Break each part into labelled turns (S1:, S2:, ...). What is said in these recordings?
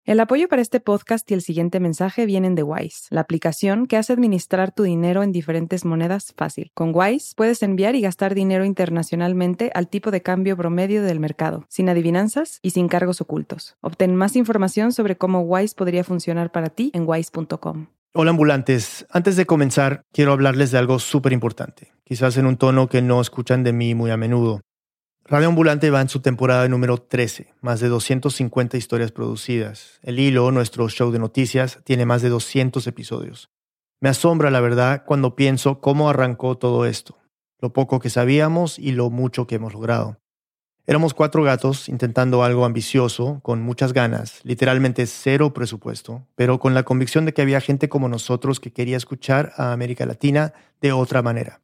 S1: El apoyo para este podcast y el siguiente mensaje vienen de Wise, la aplicación que hace administrar tu dinero en diferentes monedas fácil. Con Wise puedes enviar y gastar dinero internacionalmente al tipo de cambio promedio del mercado, sin adivinanzas y sin cargos ocultos. Obtén más información sobre cómo Wise podría funcionar para ti en wise.com.
S2: Hola ambulantes, antes de comenzar quiero hablarles de algo súper importante, quizás en un tono que no escuchan de mí muy a menudo. Radio Ambulante va en su temporada número 13, más de 250 historias producidas. El Hilo, nuestro show de noticias, tiene más de 200 episodios. Me asombra, la verdad, cuando pienso cómo arrancó todo esto, lo poco que sabíamos y lo mucho que hemos logrado. Éramos 4 gatos intentando algo ambicioso, con muchas ganas, literalmente cero presupuesto, pero con la convicción de que había gente como nosotros que quería escuchar a América Latina de otra manera.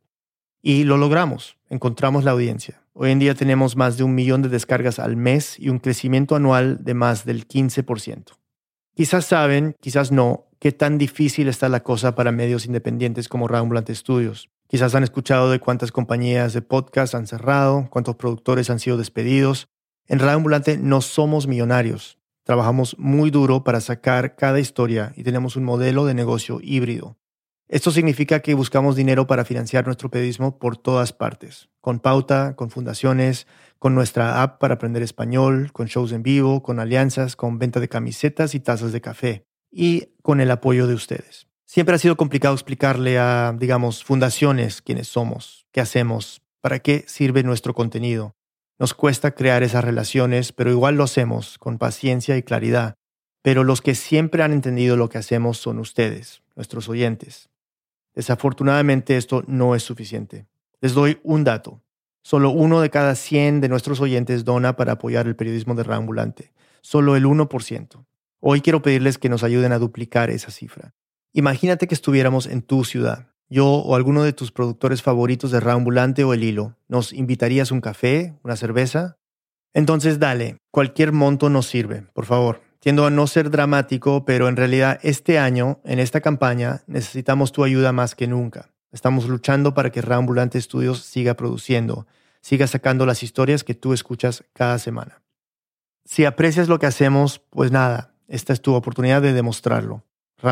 S2: Y lo logramos, encontramos la audiencia. Hoy en día tenemos más de 1 millón de descargas al mes y un crecimiento anual de más del 15%. Quizás saben, quizás no, qué tan difícil está la cosa para medios independientes como Radio Ambulante Studios. Quizás han escuchado de cuántas compañías de podcast han cerrado, cuántos productores han sido despedidos. En Radio Ambulante no somos millonarios. Trabajamos muy duro para sacar cada historia y tenemos un modelo de negocio híbrido. Esto significa que buscamos dinero para financiar nuestro periodismo por todas partes, con pauta, con fundaciones, con nuestra app para aprender español, con shows en vivo, con alianzas, con venta de camisetas y tazas de café, y con el apoyo de ustedes. Siempre ha sido complicado explicarle a, fundaciones quiénes somos, qué hacemos, para qué sirve nuestro contenido. Nos cuesta crear esas relaciones, pero igual lo hacemos, con paciencia y claridad. Pero los que siempre han entendido lo que hacemos son ustedes, nuestros oyentes. Desafortunadamente esto no es suficiente. Les doy un dato. Solo 1 de cada 100 de nuestros oyentes dona para apoyar el periodismo de Radio Ambulante. Solo el 1%. Hoy quiero pedirles que nos ayuden a duplicar esa cifra. Imagínate que estuviéramos en tu ciudad. Yo o alguno de tus productores favoritos de Radio Ambulante o El Hilo. ¿Nos invitarías un café? ¿Una cerveza? Entonces dale, cualquier monto nos sirve, por favor. Tiendo a no ser dramático, pero en realidad este año, en esta campaña, necesitamos tu ayuda más que nunca. Estamos luchando para que Radio Ambulante Studios siga produciendo, siga sacando las historias que tú escuchas cada semana. Si aprecias lo que hacemos, pues nada, esta es tu oportunidad de demostrarlo.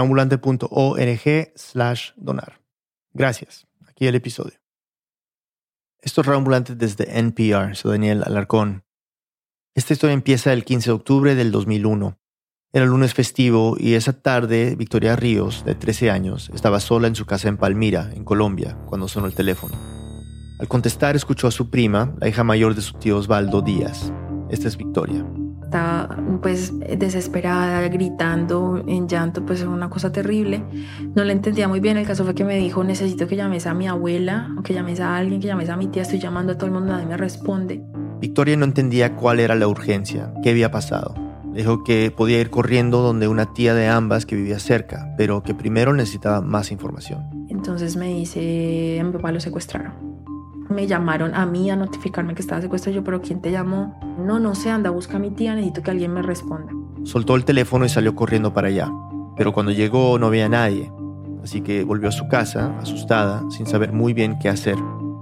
S2: radioambulante.org/donar. Gracias. Aquí el episodio. Esto es Radio Ambulante desde NPR. Soy Daniel Alarcón. Esta historia empieza el 15 de octubre del 2001. Era lunes festivo y esa tarde Victoria Ríos, de 13 años, estaba sola en su casa en Palmira, en Colombia, cuando sonó el teléfono. Al contestar escuchó a su prima, la hija mayor de su tío Osvaldo Díaz. Esta es Victoria.
S3: Estaba desesperada, gritando, en llanto, una cosa terrible. No le entendía muy bien. El caso fue que me dijo: necesito que llames a mi abuela, o que llames a alguien, que llames a mi tía. Estoy llamando a todo el mundo, nadie me responde.
S2: Victoria no entendía cuál era la urgencia, qué había pasado. Dijo que podía ir corriendo donde una tía de ambas que vivía cerca, pero que primero necesitaba más información.
S3: Entonces me dice: a mi papá lo secuestraron. Me llamaron a mí a notificarme que estaba secuestrado. Yo: ¿pero quién te llamó? No sé, anda, busca a mi tía, necesito que alguien me responda.
S2: Soltó el teléfono y salió corriendo para allá. Pero cuando llegó no veía a nadie. Así que volvió a su casa, asustada, sin saber muy bien qué hacer.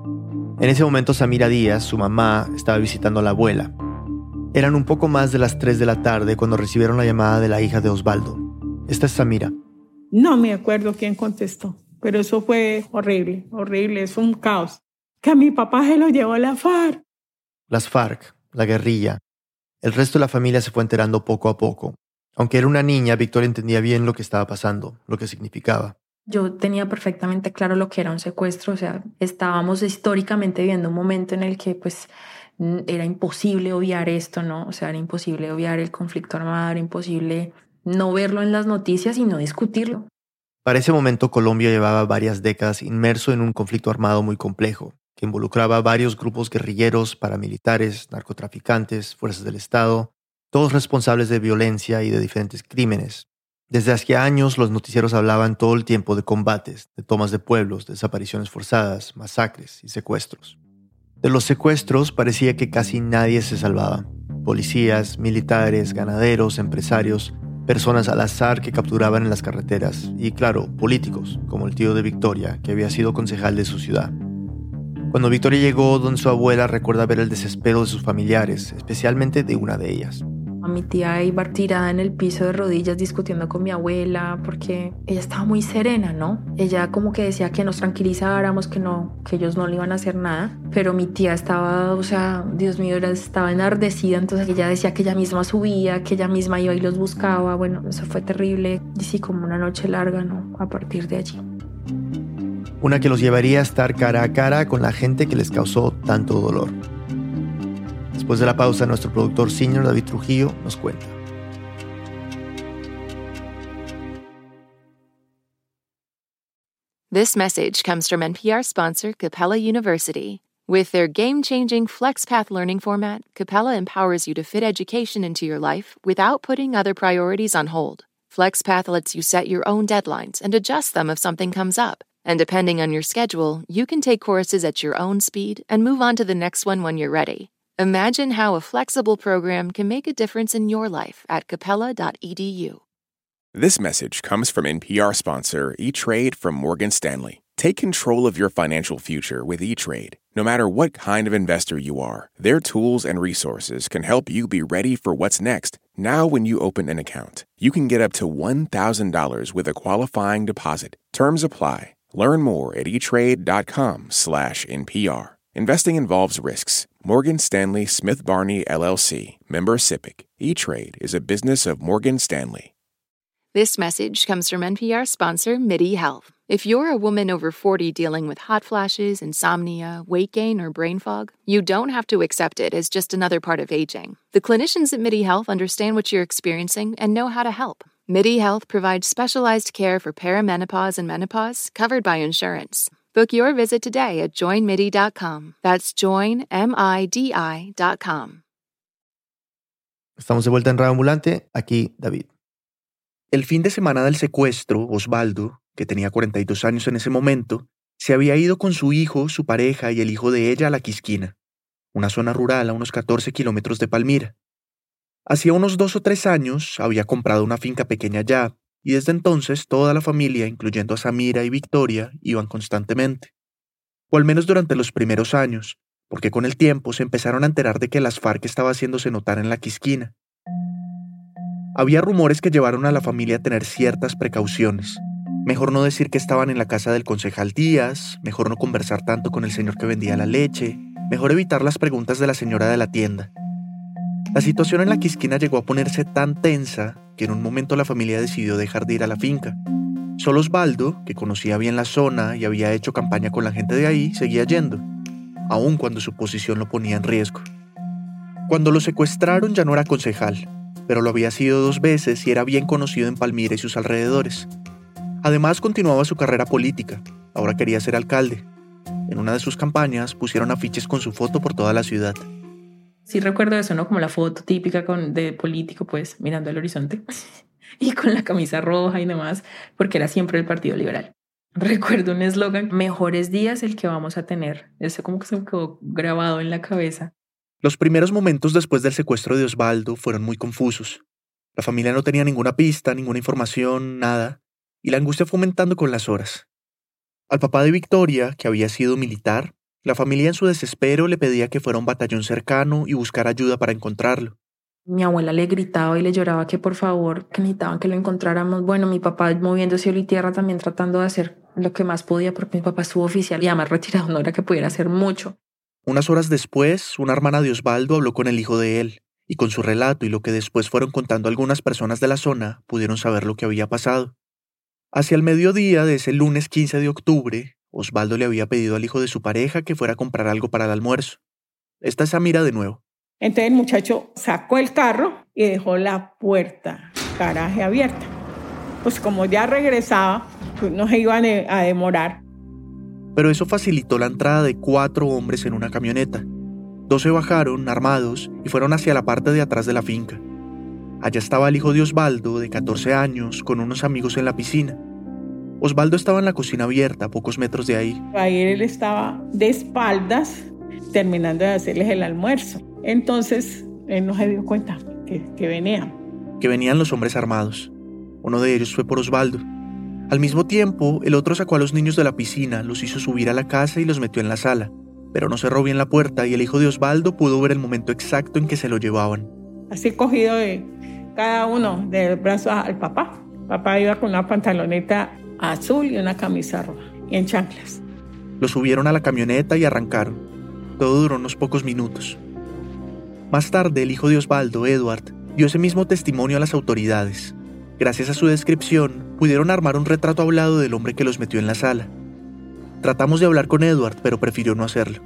S2: En ese momento Samira Díaz, su mamá, estaba visitando a la abuela. Eran un poco más de las 3 de la tarde cuando recibieron la llamada de la hija de Osvaldo. Esta es Samira.
S4: No me acuerdo quién contestó, pero eso fue horrible, es un caos. Que a mi papá se lo llevó a la FARC.
S2: Las FARC, la guerrilla. El resto de la familia se fue enterando poco a poco. Aunque era una niña, Victoria entendía bien lo que estaba pasando, lo que significaba.
S3: Yo tenía perfectamente claro lo que era un secuestro. Estábamos históricamente viviendo un momento en el que era imposible obviar esto, ¿no? Era imposible obviar el conflicto armado, era imposible no verlo en las noticias y no discutirlo.
S2: Para ese momento, Colombia llevaba varias décadas inmerso en un conflicto armado muy complejo, que involucraba varios grupos guerrilleros, paramilitares, narcotraficantes, fuerzas del Estado, todos responsables de violencia y de diferentes crímenes. Desde hacía años los noticieros hablaban todo el tiempo de combates, de tomas de pueblos, desapariciones forzadas, masacres y secuestros. De los secuestros parecía que casi nadie se salvaba. Policías, militares, ganaderos, empresarios, personas al azar que capturaban en las carreteras y, claro, políticos, como el tío de Victoria, que había sido concejal de su ciudad. Cuando Victoria llegó donde su abuela, recuerda ver el desespero de sus familiares, especialmente de una de ellas.
S3: Mi tía iba tirada en el piso de rodillas discutiendo con mi abuela porque ella estaba muy serena, ¿no? Ella como que decía que nos tranquilizáramos, que ellos no le iban a hacer nada. Pero mi tía estaba, Dios mío, estaba enardecida. Entonces ella decía que ella misma subía, que ella misma iba y los buscaba. Bueno, eso fue terrible. Y sí, como una noche larga, ¿no? A partir de allí.
S2: Una que los llevaría a estar cara a cara con la gente que les causó tanto dolor. Después de la pausa, nuestro productor senior David Trujillo nos cuenta.
S5: This message comes from NPR sponsor Capella University. With their game-changing FlexPath learning format, Capella empowers you to fit education into your life without putting other priorities on hold. FlexPath lets you set your own deadlines and adjust them if something comes up. And depending on your schedule, you can take courses at your own speed and move on to the next one when you're ready. Imagine how a flexible program can make a difference in your life at capella.edu.
S6: This message comes from NPR sponsor E-Trade from Morgan Stanley. Take control of your financial future with E-Trade. No matter what kind of investor you are, their tools and resources can help you be ready for what's next. Now when you open an account, you can get up to $1,000 with a qualifying deposit. Terms apply. Learn more at etrade.com/NPR. Investing involves risks. Morgan Stanley Smith Barney, LLC. Member SIPC. E-Trade is a business of Morgan Stanley.
S5: This message comes from NPR sponsor MIDI Health. If you're a woman over 40 dealing with hot flashes, insomnia, weight gain, or brain fog, you don't have to accept it as just another part of aging. The clinicians at MIDI Health understand what you're experiencing and know how to help. MIDI Health provides specialized care for perimenopause and menopause covered by insurance. Book your visit today at joinmidi.com. That's joinmidi.com.
S2: Estamos de vuelta en Radio Ambulante. Aquí David.
S7: El fin de semana del secuestro, Osvaldo, que tenía 42 años en ese momento, se había ido con su hijo, su pareja y el hijo de ella a La Quisquina, una zona rural a unos 14 kilómetros de Palmira. Hacía unos 2 o 3 años había comprado una finca pequeña allá, y desde entonces toda la familia, incluyendo a Samira y Victoria, iban constantemente. O al menos durante los primeros años, porque con el tiempo se empezaron a enterar de que las FARC estaba haciéndose notar en La Quisquina. Había rumores que llevaron a la familia a tener ciertas precauciones. Mejor no decir que estaban en la casa del concejal Díaz, mejor no conversar tanto con el señor que vendía la leche, mejor evitar las preguntas de la señora de la tienda. La situación en La Quisquina llegó a ponerse tan tensa que en un momento la familia decidió dejar de ir a la finca. Solo Osvaldo, que conocía bien la zona y había hecho campaña con la gente de ahí, seguía yendo, aun cuando su posición lo ponía en riesgo. Cuando lo secuestraron ya no era concejal, pero lo había sido 2 veces y era bien conocido en Palmira y sus alrededores. Además continuaba su carrera política, ahora quería ser alcalde. En una de sus campañas pusieron afiches con su foto por toda la ciudad.
S3: Sí recuerdo eso, ¿no? Como la foto típica de político, pues, mirando al horizonte y con la camisa roja y demás, porque era siempre el Partido Liberal. Recuerdo un eslogan, mejores días el que vamos a tener. Eso como que se me quedó grabado en la cabeza.
S7: Los primeros momentos después del secuestro de Osvaldo fueron muy confusos. La familia no tenía ninguna pista, ninguna información, nada, y la angustia fue aumentando con las horas. Al papá de Victoria, que había sido militar, la familia en su desespero le pedía que fuera a un batallón cercano y buscar ayuda para encontrarlo.
S3: Mi abuela le gritaba y le lloraba que por favor, que necesitaban que lo encontráramos. Bueno, mi papá moviendo cielo y tierra también tratando de hacer lo que más podía porque mi papá estuvo oficial y además retirado, no era que pudiera hacer mucho.
S7: Unas horas después, una hermana de Osvaldo habló con el hijo de él, y con su relato y lo que después fueron contando algunas personas de la zona, pudieron saber lo que había pasado. Hacia el mediodía de ese lunes 15 de octubre, Osvaldo le había pedido al hijo de su pareja que fuera a comprar algo para el almuerzo. Esta es Samira de nuevo.
S4: Entonces el muchacho sacó el carro y dejó la puerta, garaje abierta. Pues como ya regresaba, pues no se iban a demorar.
S7: Pero eso facilitó la entrada de 4 hombres en una camioneta. 2 se bajaron, armados, y fueron hacia la parte de atrás de la finca. Allá estaba el hijo de Osvaldo, de 14 años, con unos amigos en la piscina. Osvaldo estaba en la cocina abierta, a pocos metros de ahí.
S4: Ahí él estaba de espaldas, terminando de hacerles el almuerzo. Entonces, él no se dio cuenta que venían.
S7: Que venían los hombres armados. Uno de ellos fue por Osvaldo. Al mismo tiempo, el otro sacó a los niños de la piscina, los hizo subir a la casa y los metió en la sala. Pero no cerró bien la puerta y el hijo de Osvaldo pudo ver el momento exacto en que se lo llevaban.
S4: así cogido de cada uno del brazo al papá. Papá iba con una pantaloneta azul y una camisa roja y en chanclas.
S7: Lo subieron a la camioneta y arrancaron. Todo duró unos pocos minutos. Más tarde, el hijo de Osvaldo, Edward, dio ese mismo testimonio a las autoridades. Gracias a su descripción, pudieron armar un retrato hablado del hombre que los metió en la sala. Tratamos de hablar con Edward, pero prefirió no hacerlo.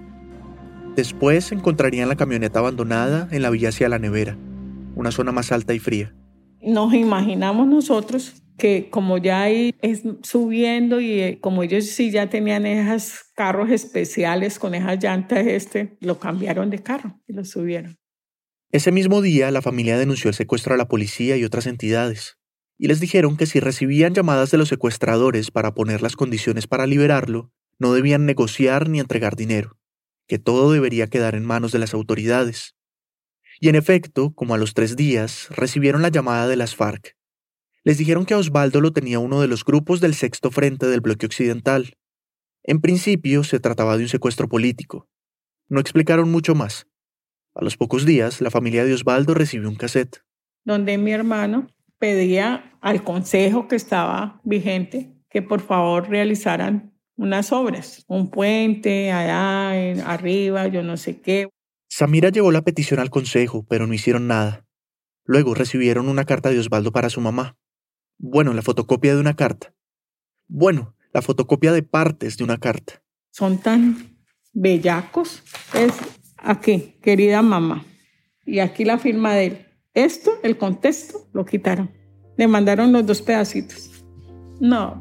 S7: Después encontrarían la camioneta abandonada en la vía hacia la nevera, una zona más alta y fría.
S4: Nos imaginamos nosotros que como ya ahí es subiendo y como ellos sí ya tenían esos carros especiales con esas llantas, lo cambiaron de carro y lo subieron.
S7: Ese mismo día, la familia denunció el secuestro a la policía y otras entidades, y les dijeron que si recibían llamadas de los secuestradores para poner las condiciones para liberarlo, no debían negociar ni entregar dinero, que todo debería quedar en manos de las autoridades. Y en efecto, como a los 3 días, recibieron la llamada de las FARC. Les dijeron que a Osvaldo lo tenía uno de los grupos del Sexto Frente del Bloque Occidental. En principio, se trataba de un secuestro político. No explicaron mucho más. A los pocos días, la familia de Osvaldo recibió un cassette.
S4: Donde mi hermano pedía al consejo que estaba vigente que por favor realizaran unas obras. Un puente allá arriba, yo no sé qué.
S7: Samira llevó la petición al consejo, pero no hicieron nada. Luego recibieron una carta de Osvaldo para su mamá. Bueno, la fotocopia de una carta. Bueno, la fotocopia de partes de una carta.
S4: Son tan bellacos. Es aquí, querida mamá. Y aquí la firma de él. Esto, el contexto, lo quitaron. Le mandaron los 2 pedacitos. No,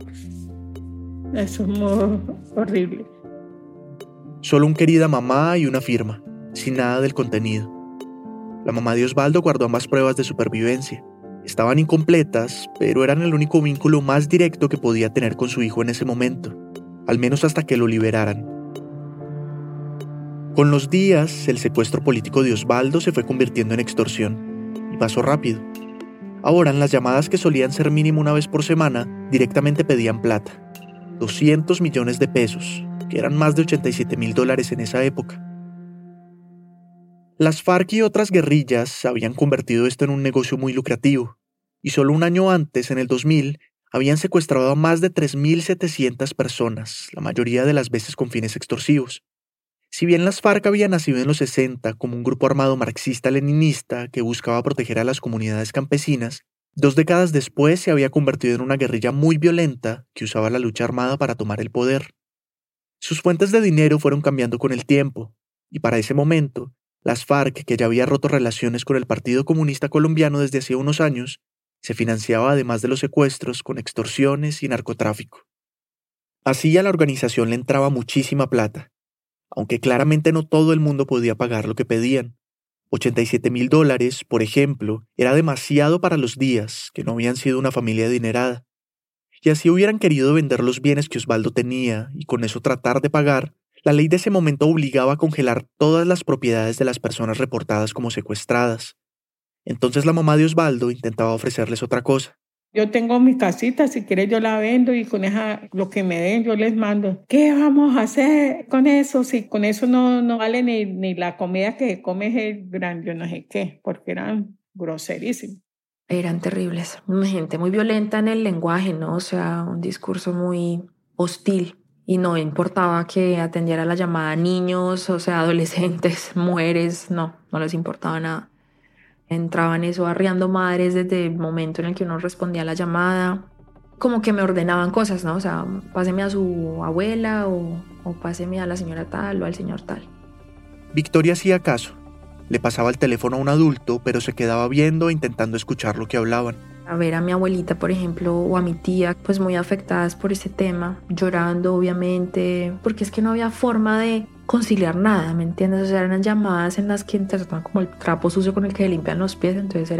S4: eso es muy horrible.
S7: Solo un querida mamá y una firma, sin nada del contenido. La mamá de Osvaldo guardó ambas pruebas de supervivencia. Estaban incompletas, pero eran el único vínculo más directo que podía tener con su hijo en ese momento, al menos hasta que lo liberaran. Con los días, el secuestro político de Osvaldo se fue convirtiendo en extorsión, y pasó rápido. Ahora, en las llamadas que solían ser mínimo una vez por semana, directamente pedían plata. 200 millones de pesos, que eran más de $87,000 en esa época. Las FARC y otras guerrillas habían convertido esto en un negocio muy lucrativo, y solo un año antes, en el 2000, habían secuestrado a más de 3.700 personas, la mayoría de las veces con fines extorsivos. Si bien las FARC habían nacido en los 60 como un grupo armado marxista-leninista que buscaba proteger a las comunidades campesinas, 2 décadas después se había convertido en una guerrilla muy violenta que usaba la lucha armada para tomar el poder. Sus fuentes de dinero fueron cambiando con el tiempo, y para ese momento, las FARC, que ya había roto relaciones con el Partido Comunista Colombiano desde hacía unos años, se financiaba además de los secuestros con extorsiones y narcotráfico. Así a la organización le entraba muchísima plata, aunque claramente no todo el mundo podía pagar lo que pedían. $87,000, por ejemplo, era demasiado para los Díaz, que no habían sido una familia adinerada. Y así hubieran querido vender los bienes que Osvaldo tenía y con eso tratar de pagar, la ley de ese momento obligaba a congelar todas las propiedades de las personas reportadas como secuestradas. Entonces la mamá de Osvaldo intentaba ofrecerles otra cosa.
S4: Yo tengo mi casita, si quieres yo la vendo y con lo que me den yo les mando. ¿Qué vamos a hacer con eso? Si con eso no vale ni la comida que se come el gran yo no sé qué, porque eran groserísimos.
S3: Eran terribles. Gente muy violenta en el lenguaje, ¿no? O sea, un discurso muy hostil. Y no importaba que atendiera la llamada a niños, o sea, adolescentes, mujeres, no les importaba nada. Entraban eso arriando madres desde el momento en el que uno respondía a la llamada. Como que me ordenaban cosas, ¿no? O sea, páseme a su abuela o páseme a la señora tal o al señor tal.
S7: Victoria hacía caso. Le pasaba el teléfono a un adulto, pero se quedaba viendo e intentando escuchar lo que hablaban.
S3: A ver a mi abuelita, por ejemplo, o a mi tía, pues muy afectadas por ese tema, llorando obviamente, porque es que no había forma de conciliar nada, ¿me entiendes? O sea, eran llamadas en las que trataban como el trapo sucio con el que limpian los pies, entonces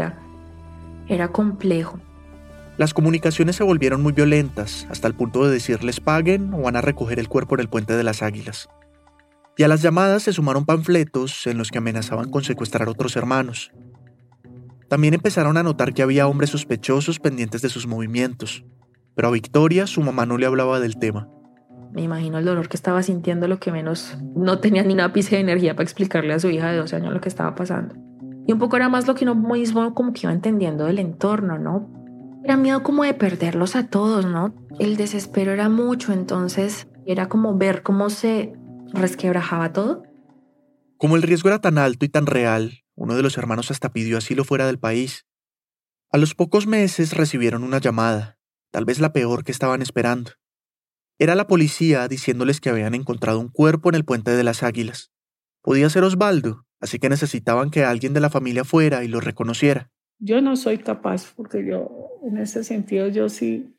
S3: era complejo.
S7: Las comunicaciones se volvieron muy violentas, hasta el punto de decirles paguen o van a recoger el cuerpo en el Puente de las Águilas. Y a las llamadas se sumaron panfletos en los que amenazaban con secuestrar otros hermanos. También empezaron a notar que había hombres sospechosos pendientes de sus movimientos, pero a Victoria su mamá no le hablaba del tema.
S3: Me imagino el dolor que estaba sintiendo, lo que menos no tenía ni un ápice de energía para explicarle a su hija de 12 años lo que estaba pasando. Y un poco era más lo que uno mismo como que iba entendiendo del entorno, ¿no? Era miedo como de perderlos a todos, ¿no? El desespero era mucho, entonces era como ver cómo se resquebrajaba todo.
S7: Como el riesgo era tan alto y tan real, uno de los hermanos hasta pidió asilo fuera del país. A los pocos meses recibieron una llamada, tal vez la peor que estaban esperando. Era la policía diciéndoles que habían encontrado un cuerpo en el Puente de las Águilas. Podía ser Osvaldo, así que necesitaban que alguien de la familia fuera y lo reconociera.
S4: Yo no soy capaz, porque yo, en ese sentido, yo sí,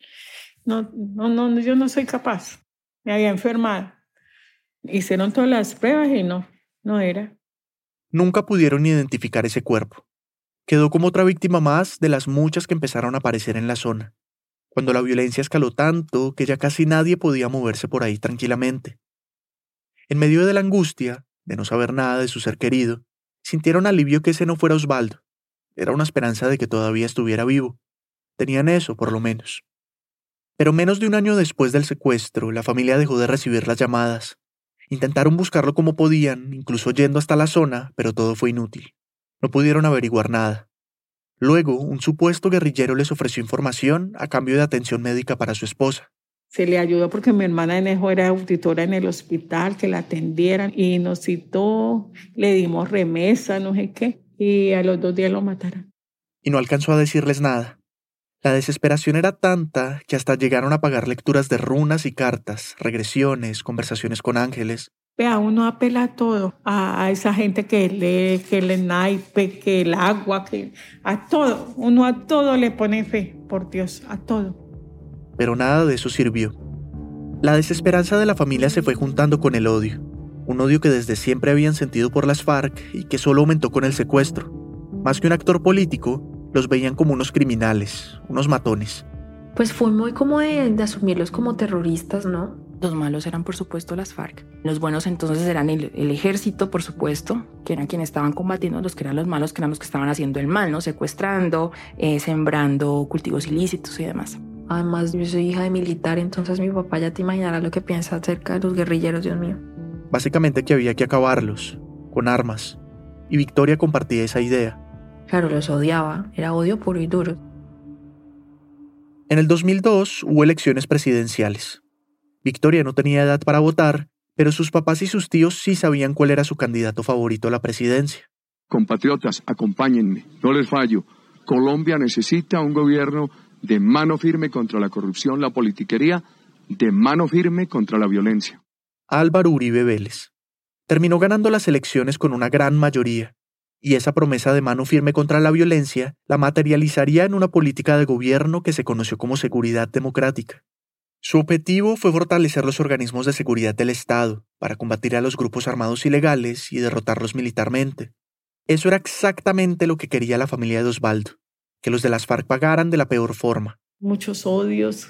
S4: yo no soy capaz. Me había enfermado. Hicieron todas las pruebas y no era.
S7: Nunca pudieron identificar ese cuerpo. Quedó como otra víctima más de las muchas que empezaron a aparecer en la zona, cuando la violencia escaló tanto que ya casi nadie podía moverse por ahí tranquilamente. En medio de la angustia, de no saber nada de su ser querido, sintieron alivio que ese no fuera Osvaldo. Era una esperanza de que todavía estuviera vivo. Tenían eso, por lo menos. Pero menos de un año después del secuestro, la familia dejó de recibir las llamadas. Intentaron buscarlo como podían, incluso yendo hasta la zona, pero todo fue inútil. No pudieron averiguar nada. Luego, un supuesto guerrillero les ofreció información a cambio de atención médica para su esposa.
S4: Se le ayudó porque mi hermana Enejo era auditora en el hospital, que la atendieran, y nos citó, le dimos remesa, no sé qué, y a los 2 días lo mataron.
S7: Y no alcanzó a decirles nada. La desesperación era tanta que hasta llegaron a pagar lecturas de runas y cartas, regresiones, conversaciones con ángeles.
S4: Vea, uno apela a todo, a esa gente que lee, que el naipe, que el agua, que a todo. Uno a todo le pone fe, por Dios, a todo.
S7: Pero nada de eso sirvió. La desesperanza de la familia se fue juntando con el odio. Un odio que desde siempre habían sentido por las FARC y que solo aumentó con el secuestro. Más que un actor político, los veían como unos criminales, unos matones.
S3: Pues fue muy como de asumirlos como terroristas, ¿no?
S8: Los malos eran, por supuesto, las FARC. Los buenos entonces eran el ejército, por supuesto, que eran quienes estaban combatiendo, los que eran los malos, que eran los que estaban haciendo el mal, ¿no? Secuestrando, sembrando cultivos ilícitos y demás.
S3: Además, yo soy hija de militar, entonces mi papá ya te imaginarás lo que piensa acerca de los guerrilleros, Dios mío.
S7: Básicamente que había que acabarlos, con armas. Y Victoria compartía esa idea.
S3: Claro, los odiaba, era odio puro y duro.
S7: En el 2002 hubo elecciones presidenciales. Victoria no tenía edad para votar, pero sus papás y sus tíos sí sabían cuál era su candidato favorito a la presidencia.
S9: Compatriotas, acompáñenme, no les fallo. Colombia necesita un gobierno de mano firme contra la corrupción, la politiquería, de mano firme contra la violencia.
S7: Álvaro Uribe Vélez. Terminó ganando las elecciones con una gran mayoría, y esa promesa de mano firme contra la violencia la materializaría en una política de gobierno que se conoció como seguridad democrática. Su objetivo fue fortalecer los organismos de seguridad del Estado para combatir a los grupos armados ilegales y derrotarlos militarmente. Eso era exactamente lo que quería la familia de Osvaldo, que los de las FARC pagaran de la peor forma.
S4: Muchos odios,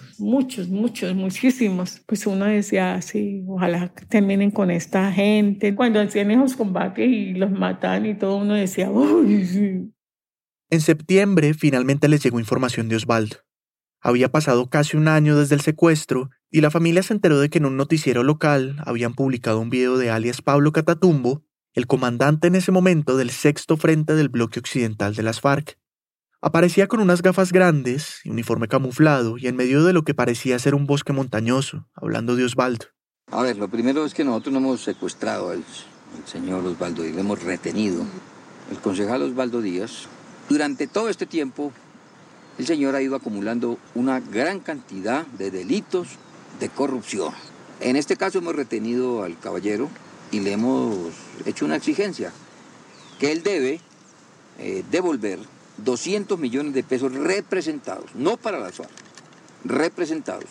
S4: muchísimos. Pues uno decía, sí, ojalá que terminen con esta gente. Cuando hacían esos combates y los mataban y todo, uno decía, uy, sí.
S7: En septiembre finalmente les llegó información de Osvaldo. Había pasado casi un año desde el secuestro y la familia se enteró de que en un noticiero local habían publicado un video de alias Pablo Catatumbo, el comandante en ese momento del 6º Frente del Bloque Occidental de las FARC. Aparecía con unas gafas grandes, uniforme camuflado y en medio de lo que parecía ser un bosque montañoso, hablando de Osvaldo.
S10: A ver, lo primero es que nosotros no hemos secuestrado al señor Osvaldo Díaz, lo hemos retenido. El concejal Osvaldo Díaz, durante todo este tiempo, el señor ha ido acumulando una gran cantidad de delitos de corrupción. En este caso hemos retenido al caballero y le hemos hecho una exigencia, que él debe devolver 200 millones de pesos representados, no para las FARC, representados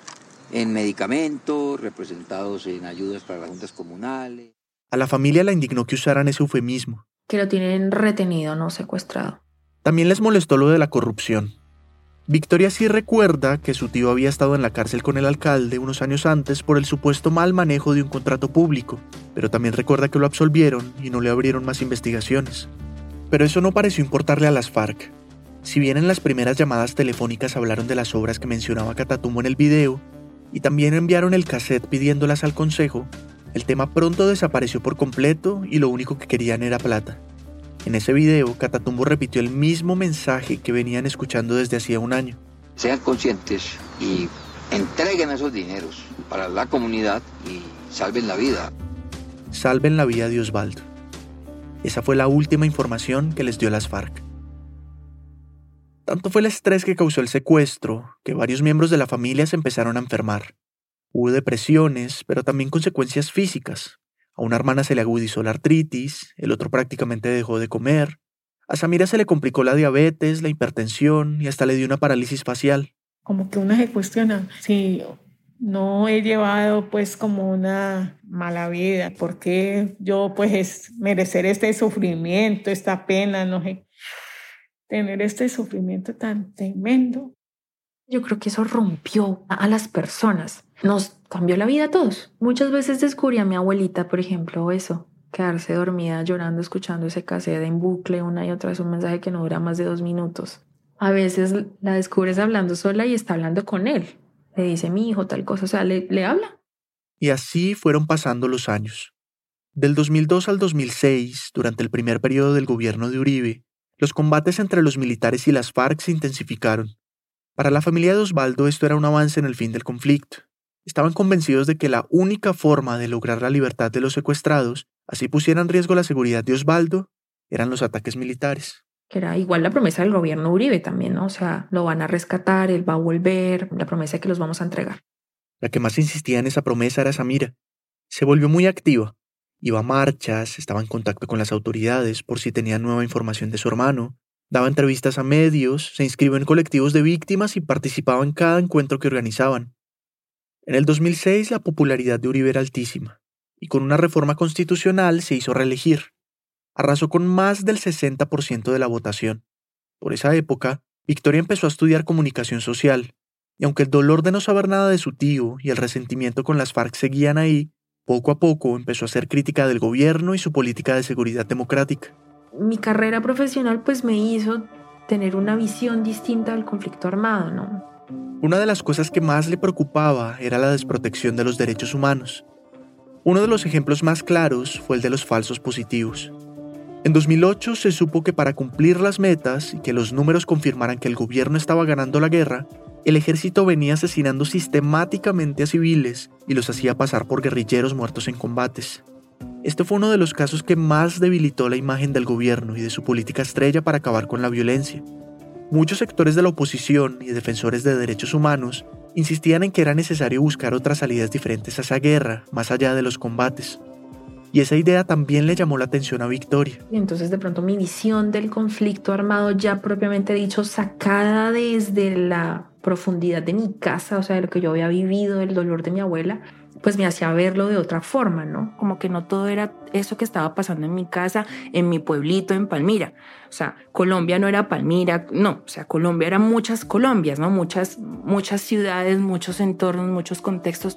S10: en medicamentos, representados en ayudas para las juntas comunales.
S7: A la familia la indignó que usaran ese eufemismo.
S3: Que lo tienen retenido, no secuestrado.
S7: También les molestó lo de la corrupción. Victoria sí recuerda que su tío había estado en la cárcel con el alcalde unos años antes por el supuesto mal manejo de un contrato público, pero también recuerda que lo absolvieron y no le abrieron más investigaciones. Pero eso no pareció importarle a las FARC. Si bien en las primeras llamadas telefónicas hablaron de las obras que mencionaba Catatumbo en el video, y también enviaron el cassette pidiéndolas al consejo, el tema pronto desapareció por completo y lo único que querían era plata. En ese video, Catatumbo repitió el mismo mensaje que venían escuchando desde hacía un año.
S10: Sean conscientes y entreguen esos dineros para la comunidad y salven la vida.
S7: Salven la vida de Osvaldo. Esa fue la última información que les dio las FARC. Tanto fue el estrés que causó el secuestro que varios miembros de la familia se empezaron a enfermar. Hubo depresiones, pero también consecuencias físicas. A una hermana se le agudizó la artritis, el otro prácticamente dejó de comer. A Samira se le complicó la diabetes, la hipertensión y hasta le dio una parálisis facial.
S4: Como que uno se cuestiona si no he llevado pues como una mala vida. ¿Por qué yo pues merecer este sufrimiento, esta pena, no sé? Tener este sufrimiento tan tremendo.
S3: Yo creo que eso rompió a las personas. Nos cambió la vida a todos. Muchas veces descubrí a mi abuelita, por ejemplo, eso. Quedarse dormida llorando, escuchando ese cassette en bucle una y otra vez, un mensaje que no dura más de 2 minutos. A veces la descubres hablando sola y está hablando con él. Le dice mi hijo tal cosa, o sea, le habla.
S7: Y así fueron pasando los años. Del 2002 al 2006, durante el primer periodo del gobierno de Uribe, los combates entre los militares y las FARC se intensificaron. Para la familia de Osvaldo esto era un avance en el fin del conflicto. Estaban convencidos de que la única forma de lograr la libertad de los secuestrados, así pusiera en riesgo la seguridad de Osvaldo, eran los ataques militares.
S3: Que era igual la promesa del gobierno Uribe también, ¿no? O sea, lo van a rescatar, él va a volver, la promesa de que los vamos a entregar.
S7: La que más insistía en esa promesa era Samira. Se volvió muy activa. Iba a marchas, estaba en contacto con las autoridades por si tenían nueva información de su hermano, daba entrevistas a medios, se inscribió en colectivos de víctimas y participaba en cada encuentro que organizaban. En el 2006 la popularidad de Uribe era altísima, y con una reforma constitucional se hizo reelegir. Arrasó con más del 60% de la votación. Por esa época, Victoria empezó a estudiar comunicación social, y aunque el dolor de no saber nada de su tío y el resentimiento con las FARC seguían ahí, poco a poco empezó a hacer crítica del gobierno y su política de seguridad democrática.
S3: Mi carrera profesional pues me hizo tener una visión distinta del conflicto armado, ¿no?
S7: Una de las cosas que más le preocupaba era la desprotección de los derechos humanos. Uno de los ejemplos más claros fue el de los falsos positivos. En 2008 se supo que para cumplir las metas y que los números confirmaran que el gobierno estaba ganando la guerra, el ejército venía asesinando sistemáticamente a civiles y los hacía pasar por guerrilleros muertos en combates. Este fue uno de los casos que más debilitó la imagen del gobierno y de su política estrella para acabar con la violencia. Muchos sectores de la oposición y defensores de derechos humanos insistían en que era necesario buscar otras salidas diferentes a esa guerra, más allá de los combates. Y esa idea también le llamó la atención a Victoria.
S3: Y entonces de pronto mi visión del conflicto armado, ya propiamente dicho, sacada desde la profundidad de mi casa, o sea, de lo que yo había vivido, el dolor de mi abuela, pues me hacía verlo de otra forma, ¿no?
S8: Como que no todo era eso que estaba pasando en mi casa, en mi pueblito, en Palmira. O sea, Colombia no era Palmira, no. O sea, Colombia era muchas Colombias, ¿no? Muchas ciudades, muchos entornos, muchos contextos.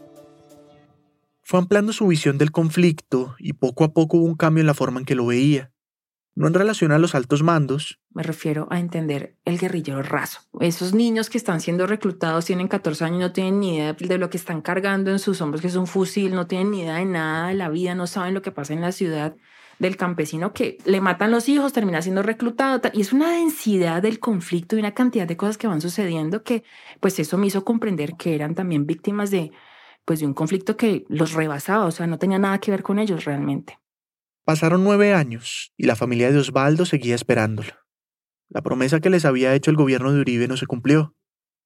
S7: Fue ampliando su visión del conflicto y poco a poco hubo un cambio en la forma en que lo veía. No en relación a los altos mandos.
S8: Me refiero a entender el guerrillero raso. Esos niños que están siendo reclutados tienen 14 años, no tienen ni idea de lo que están cargando en sus hombros, que es un fusil, no tienen ni idea de nada de la vida, no saben lo que pasa en la ciudad, del campesino que le matan los hijos, termina siendo reclutado. Y es una densidad del conflicto y una cantidad de cosas que van sucediendo que pues eso me hizo comprender que eran también víctimas de un conflicto que los rebasaba, o sea, no tenía nada que ver con ellos realmente.
S7: Pasaron 9 años y la familia de Osvaldo seguía esperándolo. La promesa que les había hecho el gobierno de Uribe no se cumplió.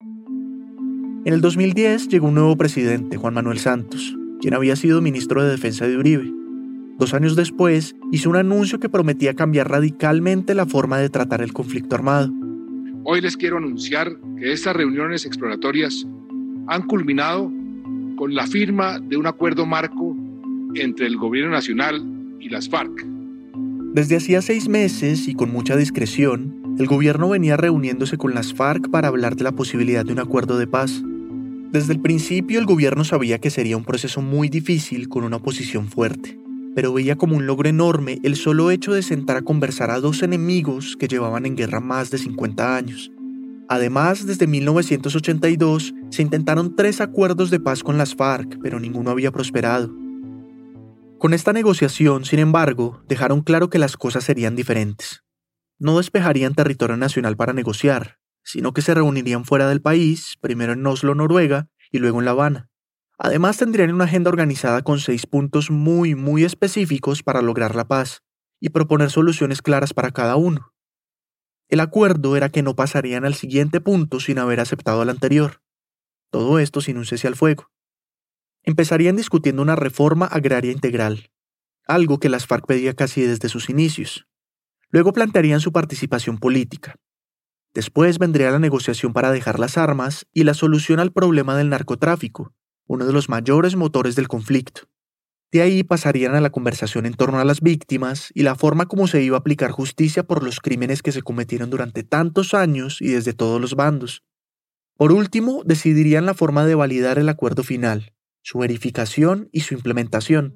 S7: En el 2010 llegó un nuevo presidente, Juan Manuel Santos, quien había sido ministro de Defensa de Uribe. 2 años después, hizo un anuncio que prometía cambiar radicalmente la forma de tratar el conflicto armado.
S9: Hoy les quiero anunciar que estas reuniones exploratorias han culminado con la firma de un acuerdo marco entre el gobierno nacional y las FARC.
S7: Desde hacía 6 meses y con mucha discreción, el gobierno venía reuniéndose con las FARC para hablar de la posibilidad de un acuerdo de paz. Desde el principio el gobierno sabía que sería un proceso muy difícil con una oposición fuerte, pero veía como un logro enorme el solo hecho de sentar a conversar a 2 enemigos que llevaban en guerra más de 50 años. Además, desde 1982 se intentaron 3 acuerdos de paz con las FARC, pero ninguno había prosperado. Con esta negociación, sin embargo, dejaron claro que las cosas serían diferentes. No despejarían territorio nacional para negociar, sino que se reunirían fuera del país, primero en Oslo, Noruega, y luego en La Habana. Además, tendrían una agenda organizada con 6 puntos muy específicos para lograr la paz y proponer soluciones claras para cada uno. El acuerdo era que no pasarían al siguiente punto sin haber aceptado el anterior. Todo esto sin un cese al fuego. Empezarían discutiendo una reforma agraria integral, algo que las FARC pedía casi desde sus inicios. Luego plantearían su participación política. Después vendría la negociación para dejar las armas y la solución al problema del narcotráfico, uno de los mayores motores del conflicto. De ahí pasarían a la conversación en torno a las víctimas y la forma como se iba a aplicar justicia por los crímenes que se cometieron durante tantos años y desde todos los bandos. Por último, decidirían la forma de validar el acuerdo final, su verificación y su implementación.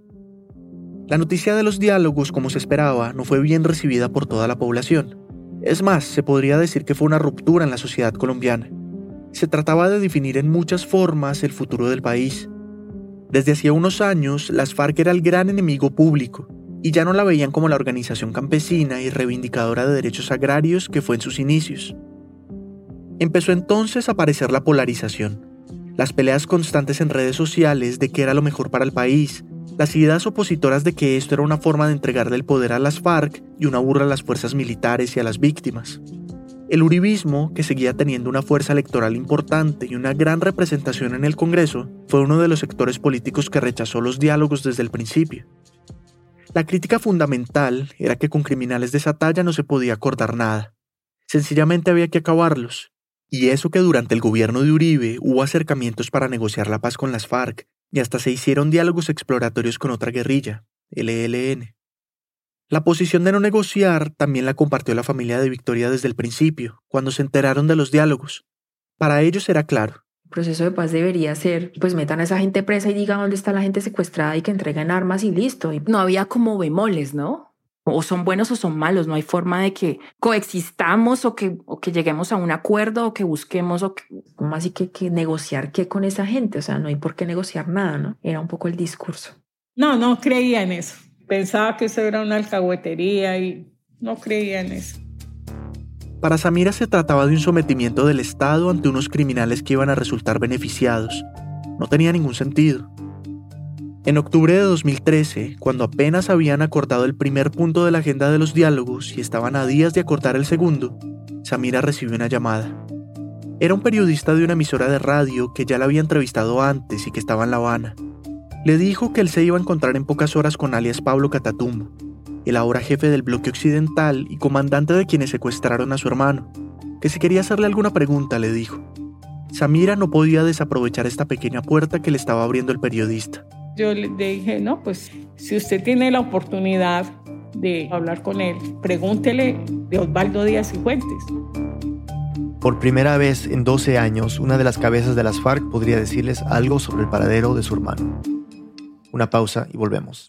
S7: La noticia de los diálogos, como se esperaba, no fue bien recibida por toda la población. Es más, se podría decir que fue una ruptura en la sociedad colombiana. Se trataba de definir en muchas formas el futuro del país. Desde hacía unos años, las FARC era el gran enemigo público, y ya no la veían como la organización campesina y reivindicadora de derechos agrarios que fue en sus inicios. Empezó entonces a aparecer la polarización, las peleas constantes en redes sociales de qué era lo mejor para el país, las ideas opositoras de que esto era una forma de entregarle el poder a las FARC y una burla a las fuerzas militares y a las víctimas. El uribismo, que seguía teniendo una fuerza electoral importante y una gran representación en el Congreso, fue uno de los sectores políticos que rechazó los diálogos desde el principio. La crítica fundamental era que con criminales de esa talla no se podía acordar nada. Sencillamente había que acabarlos. Y eso que durante el gobierno de Uribe hubo acercamientos para negociar la paz con las FARC y hasta se hicieron diálogos exploratorios con otra guerrilla, el ELN. La posición de no negociar también la compartió la familia de Victoria desde el principio, cuando se enteraron de los diálogos. Para ellos era claro.
S3: El proceso de paz debería ser, pues metan a esa gente presa y digan dónde está la gente secuestrada y que entreguen armas y listo. Y
S8: no había como bemoles, ¿no? O son buenos o son malos, no hay forma de que coexistamos o que lleguemos a un acuerdo o que busquemos o que...
S3: ¿Cómo así que negociar qué con esa gente? O sea, no hay por qué negociar nada, ¿no? Era un poco el discurso.
S4: No creía en eso. Pensaba que eso era una alcahuetería y no creía en eso.
S7: Para Samira se trataba de un sometimiento del Estado ante unos criminales que iban a resultar beneficiados. No tenía ningún sentido. En octubre de 2013, cuando apenas habían acordado el primer punto de la agenda de los diálogos y estaban a días de acordar el segundo, Samira recibió una llamada. Era un periodista de una emisora de radio que ya la había entrevistado antes y que estaba en La Habana. Le dijo que él se iba a encontrar en pocas horas con alias Pablo Catatumbo, el ahora jefe del bloque occidental y comandante de quienes secuestraron a su hermano, que si quería hacerle alguna pregunta le dijo. Samira no podía desaprovechar esta pequeña puerta que le estaba abriendo el periodista.
S4: Yo le dije, no, pues si usted tiene la oportunidad de hablar con él, pregúntele de Osvaldo Díaz Cifuentes.
S2: Por primera vez en 12 años, una de las cabezas de las FARC podría decirles algo sobre el paradero de su hermano. Una pausa y volvemos.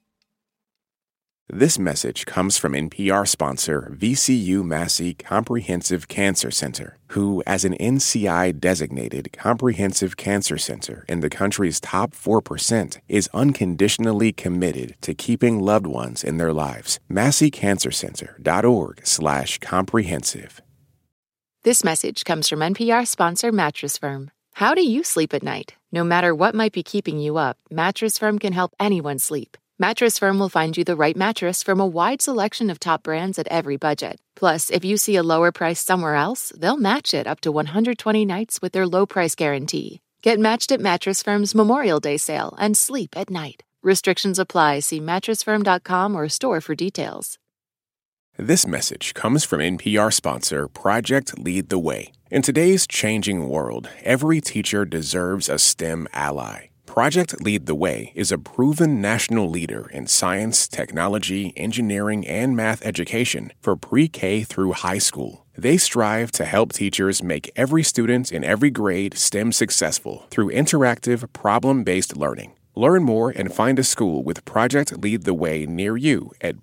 S6: This message comes from NPR sponsor VCU Massey Comprehensive Cancer Center, who, as an NCI-designated comprehensive cancer center in the country's top 4%, is unconditionally committed to keeping loved ones in their lives. MasseyCancerCenter.org/comprehensive.
S5: This message comes from NPR sponsor Mattress Firm. How do you sleep at night? No matter what might be keeping you up, Mattress Firm can help anyone sleep. Mattress Firm will find you the right mattress from a wide selection of top brands at every budget. Plus, if you see a lower price somewhere else, they'll match it up to 120 nights with their low price guarantee. Get matched at Mattress Firm's Memorial Day sale and sleep at night. Restrictions apply. See mattressfirm.com or store for details.
S6: This message comes from NPR sponsor Project Lead the Way. In today's changing world, every teacher deserves a STEM ally. Project Lead the Way is a proven national leader in science, technology, engineering, and math education for pre-K through high school. They strive to help teachers make every student in every grade STEM successful through interactive, problem-based learning. Learn more and find a school with Project Lead the Way near you at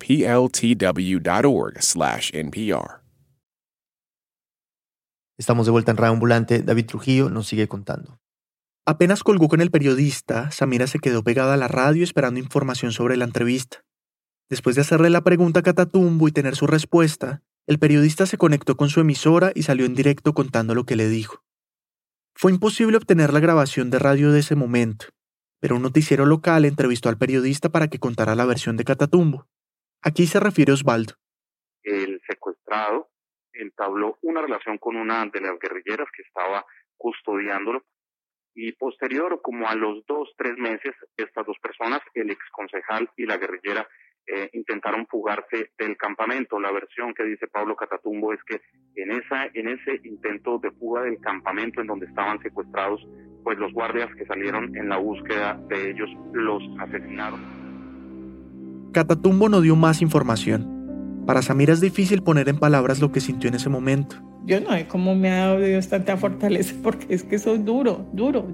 S6: pltw.org/NPR.
S2: Estamos de vuelta en Radio Ambulante. David Trujillo nos sigue contando.
S7: Apenas colgó con el periodista, Samira se quedó pegada a la radio esperando información sobre la entrevista. Después de hacerle la pregunta a Catatumbo y tener su respuesta, el periodista se conectó con su emisora y salió en directo contando lo que le dijo. Fue imposible obtener la grabación de radio de ese momento, pero un noticiero local entrevistó al periodista para que contara la versión de Catatumbo. Aquí se refiere Osvaldo.
S11: El secuestrado entabló una relación con una de las guerrilleras que estaba custodiándolo y posterior, como a los 2-3 meses, estas dos personas, el exconcejal y la guerrillera, intentaron fugarse del campamento. La versión que dice Pablo Catatumbo es que en ese intento de fuga del campamento en donde estaban secuestrados, pues los guardias que salieron en la búsqueda de ellos los asesinaron.
S7: Catatumbo no dio más información. Para Samira es difícil poner en palabras lo que sintió en ese momento.
S4: Yo no sé cómo me ha dado Dios tanta fortaleza, porque es que soy duro.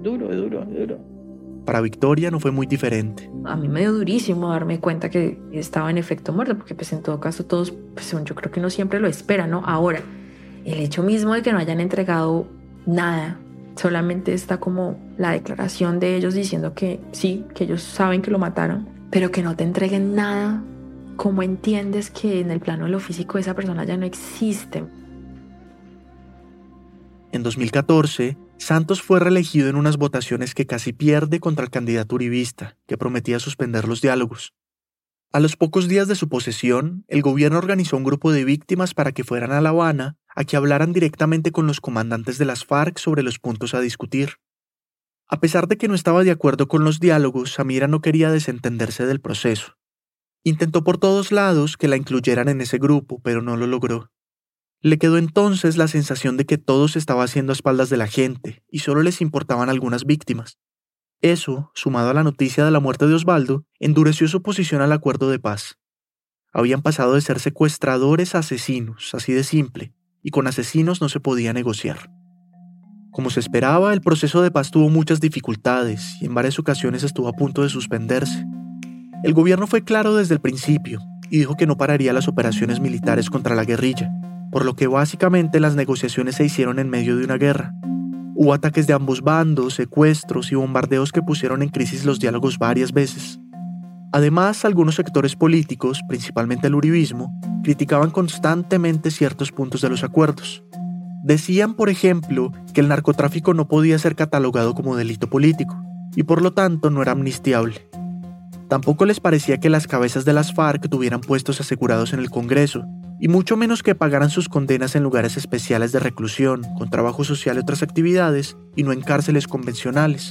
S7: Para Victoria no fue muy diferente.
S3: A mí me dio durísimo darme cuenta que estaba en efecto muerto, porque pues en todo caso todos, pues yo creo que uno siempre lo espera, ¿no? Ahora, el hecho mismo de que no hayan entregado nada, solamente está como la declaración de ellos diciendo que sí, que ellos saben que lo mataron, pero que no te entreguen nada, ¿cómo entiendes que en el plano de lo físico esa persona ya no existe?
S7: En 2014, Santos fue reelegido en unas votaciones que casi pierde contra el candidato uribista, que prometía suspender los diálogos. A los pocos días de su posesión, el gobierno organizó un grupo de víctimas para que fueran a La Habana a que hablaran directamente con los comandantes de las FARC sobre los puntos a discutir. A pesar de que no estaba de acuerdo con los diálogos, Samira no quería desentenderse del proceso. Intentó por todos lados que la incluyeran en ese grupo, pero no lo logró. Le quedó entonces la sensación de que todo se estaba haciendo a espaldas de la gente y solo les importaban algunas víctimas. Eso, sumado a la noticia de la muerte de Osvaldo, endureció su posición al acuerdo de paz. Habían pasado de ser secuestradores a asesinos, así de simple, y con asesinos no se podía negociar. Como se esperaba, el proceso de paz tuvo muchas dificultades y en varias ocasiones estuvo a punto de suspenderse. El gobierno fue claro desde el principio y dijo que no pararía las operaciones militares contra la guerrilla, por lo que básicamente las negociaciones se hicieron en medio de una guerra. Hubo ataques de ambos bandos, secuestros y bombardeos que pusieron en crisis los diálogos varias veces. Además, algunos sectores políticos, principalmente el uribismo, criticaban constantemente ciertos puntos de los acuerdos. Decían, por ejemplo, que el narcotráfico no podía ser catalogado como delito político y por lo tanto no era amnistiable. Tampoco les parecía que las cabezas de las FARC tuvieran puestos asegurados en el Congreso, y mucho menos que pagaran sus condenas en lugares especiales de reclusión, con trabajo social y otras actividades, y no en cárceles convencionales.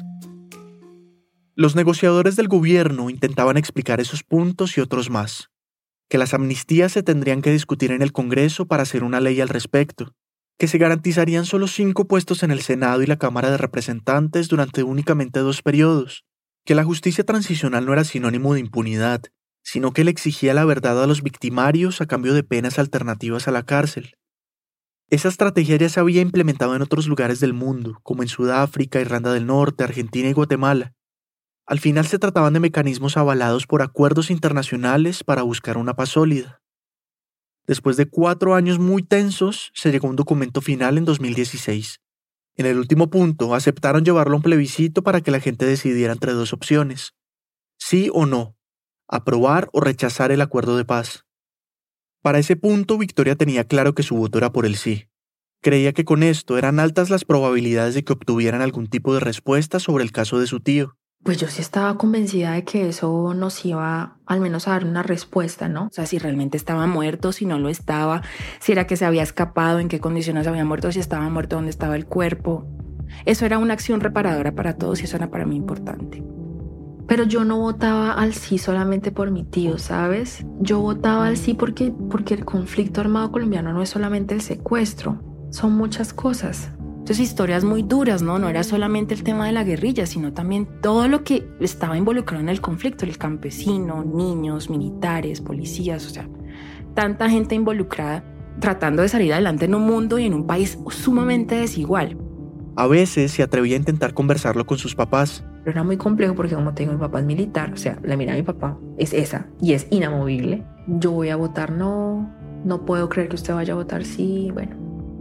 S7: Los negociadores del gobierno intentaban explicar esos puntos y otros más, que las amnistías se tendrían que discutir en el Congreso para hacer una ley al respecto, que se garantizarían solo 5 puestos en el Senado y la Cámara de Representantes durante únicamente 2 periodos, que la justicia transicional no era sinónimo de impunidad, sino que le exigía la verdad a los victimarios a cambio de penas alternativas a la cárcel. Esa estrategia ya se había implementado en otros lugares del mundo, como en Sudáfrica, Irlanda del Norte, Argentina y Guatemala. Al final se trataban de mecanismos avalados por acuerdos internacionales para buscar una paz sólida. Después de 4 años muy tensos, se llegó a un documento final en 2016. En el último punto, aceptaron llevarlo a un plebiscito para que la gente decidiera entre 2 opciones: sí o no, aprobar o rechazar el acuerdo de paz. Para ese punto, Victoria tenía claro que su voto era por el sí. Creía que con esto eran altas las probabilidades de que obtuvieran algún tipo de respuesta sobre el caso de su tío.
S3: Pues yo sí estaba convencida de que eso nos iba al menos a dar una respuesta, ¿no?
S8: O sea, si realmente estaba muerto, si no lo estaba, si era que se había escapado, en qué condiciones había muerto, si estaba muerto, dónde estaba el cuerpo. Eso era una acción reparadora para todos y eso era para mí importante.
S3: Pero yo no votaba al sí solamente por mi tío, ¿sabes? Yo votaba al sí porque el conflicto armado colombiano no es solamente el secuestro, son muchas cosas.
S8: Entonces, historias muy duras, ¿no? No era solamente el tema de la guerrilla, sino también todo lo que estaba involucrado en el conflicto, el campesino, niños, militares, policías, o sea, tanta gente involucrada tratando de salir adelante en un mundo y en un país sumamente desigual.
S7: A veces se atrevía a intentar conversarlo con sus papás.
S3: Pero era muy complejo porque, como te digo, mi papá es militar, o sea, la mirada de mi papá es esa y es inamovible. Yo voy a votar no puedo creer que usted vaya a votar sí, bueno.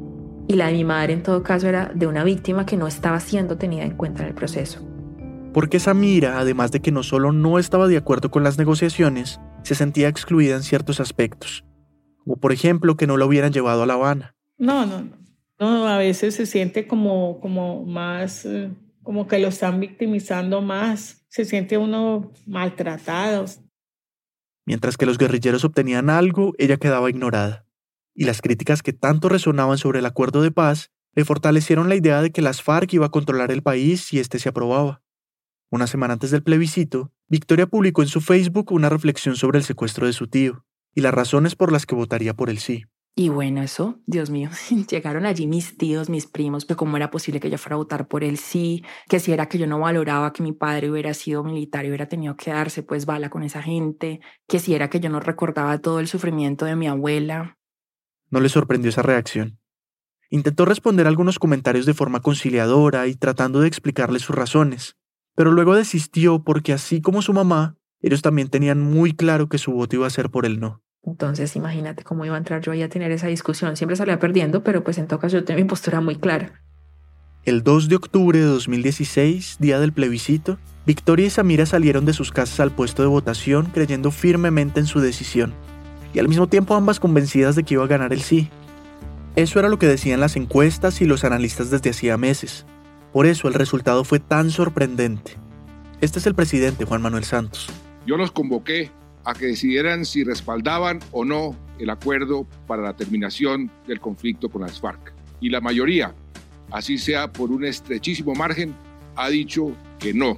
S3: y la de mi madre en todo caso era de una víctima que no estaba siendo tenida en cuenta en el proceso.
S7: Porque Samira, además de que no solo no estaba de acuerdo con las negociaciones, se sentía excluida en ciertos aspectos, como por ejemplo que no la hubieran llevado a La Habana.
S4: No, a veces se siente como más, como que lo están victimizando más, se siente uno maltratado.
S7: Mientras que los guerrilleros obtenían algo, ella quedaba ignorada. Y las críticas que tanto resonaban sobre el acuerdo de paz le fortalecieron la idea de que las FARC iba a controlar el país si este se aprobaba. Una semana antes del plebiscito, Victoria publicó en su Facebook una reflexión sobre el secuestro de su tío y las razones por las que votaría por el sí.
S8: Y bueno, eso, Dios mío, llegaron allí mis tíos, mis primos, que cómo era posible que yo fuera a votar por el sí, que si era que yo no valoraba que mi padre hubiera sido militar y hubiera tenido que darse pues bala con esa gente, que si era que yo no recordaba todo el sufrimiento de mi abuela.
S7: No le sorprendió esa reacción. Intentó responder algunos comentarios de forma conciliadora y tratando de explicarles sus razones, pero luego desistió porque así como su mamá, ellos también tenían muy claro que su voto iba a ser por el no.
S3: Entonces imagínate cómo iba a entrar yo ahí a tener esa discusión. Siempre salía perdiendo, pero pues en todo caso yo tenía mi postura muy clara.
S7: El 2 de octubre de 2016, día del plebiscito, Victoria y Samira salieron de sus casas al puesto de votación creyendo firmemente en su decisión, y al mismo tiempo ambas convencidas de que iba a ganar el sí. Eso era lo que decían las encuestas y los analistas desde hacía meses. Por eso el resultado fue tan sorprendente. Este es el presidente Juan Manuel Santos.
S9: Yo los convoqué a que decidieran si respaldaban o no el acuerdo para la terminación del conflicto con las FARC. Y la mayoría, así sea por un estrechísimo margen, ha dicho que no.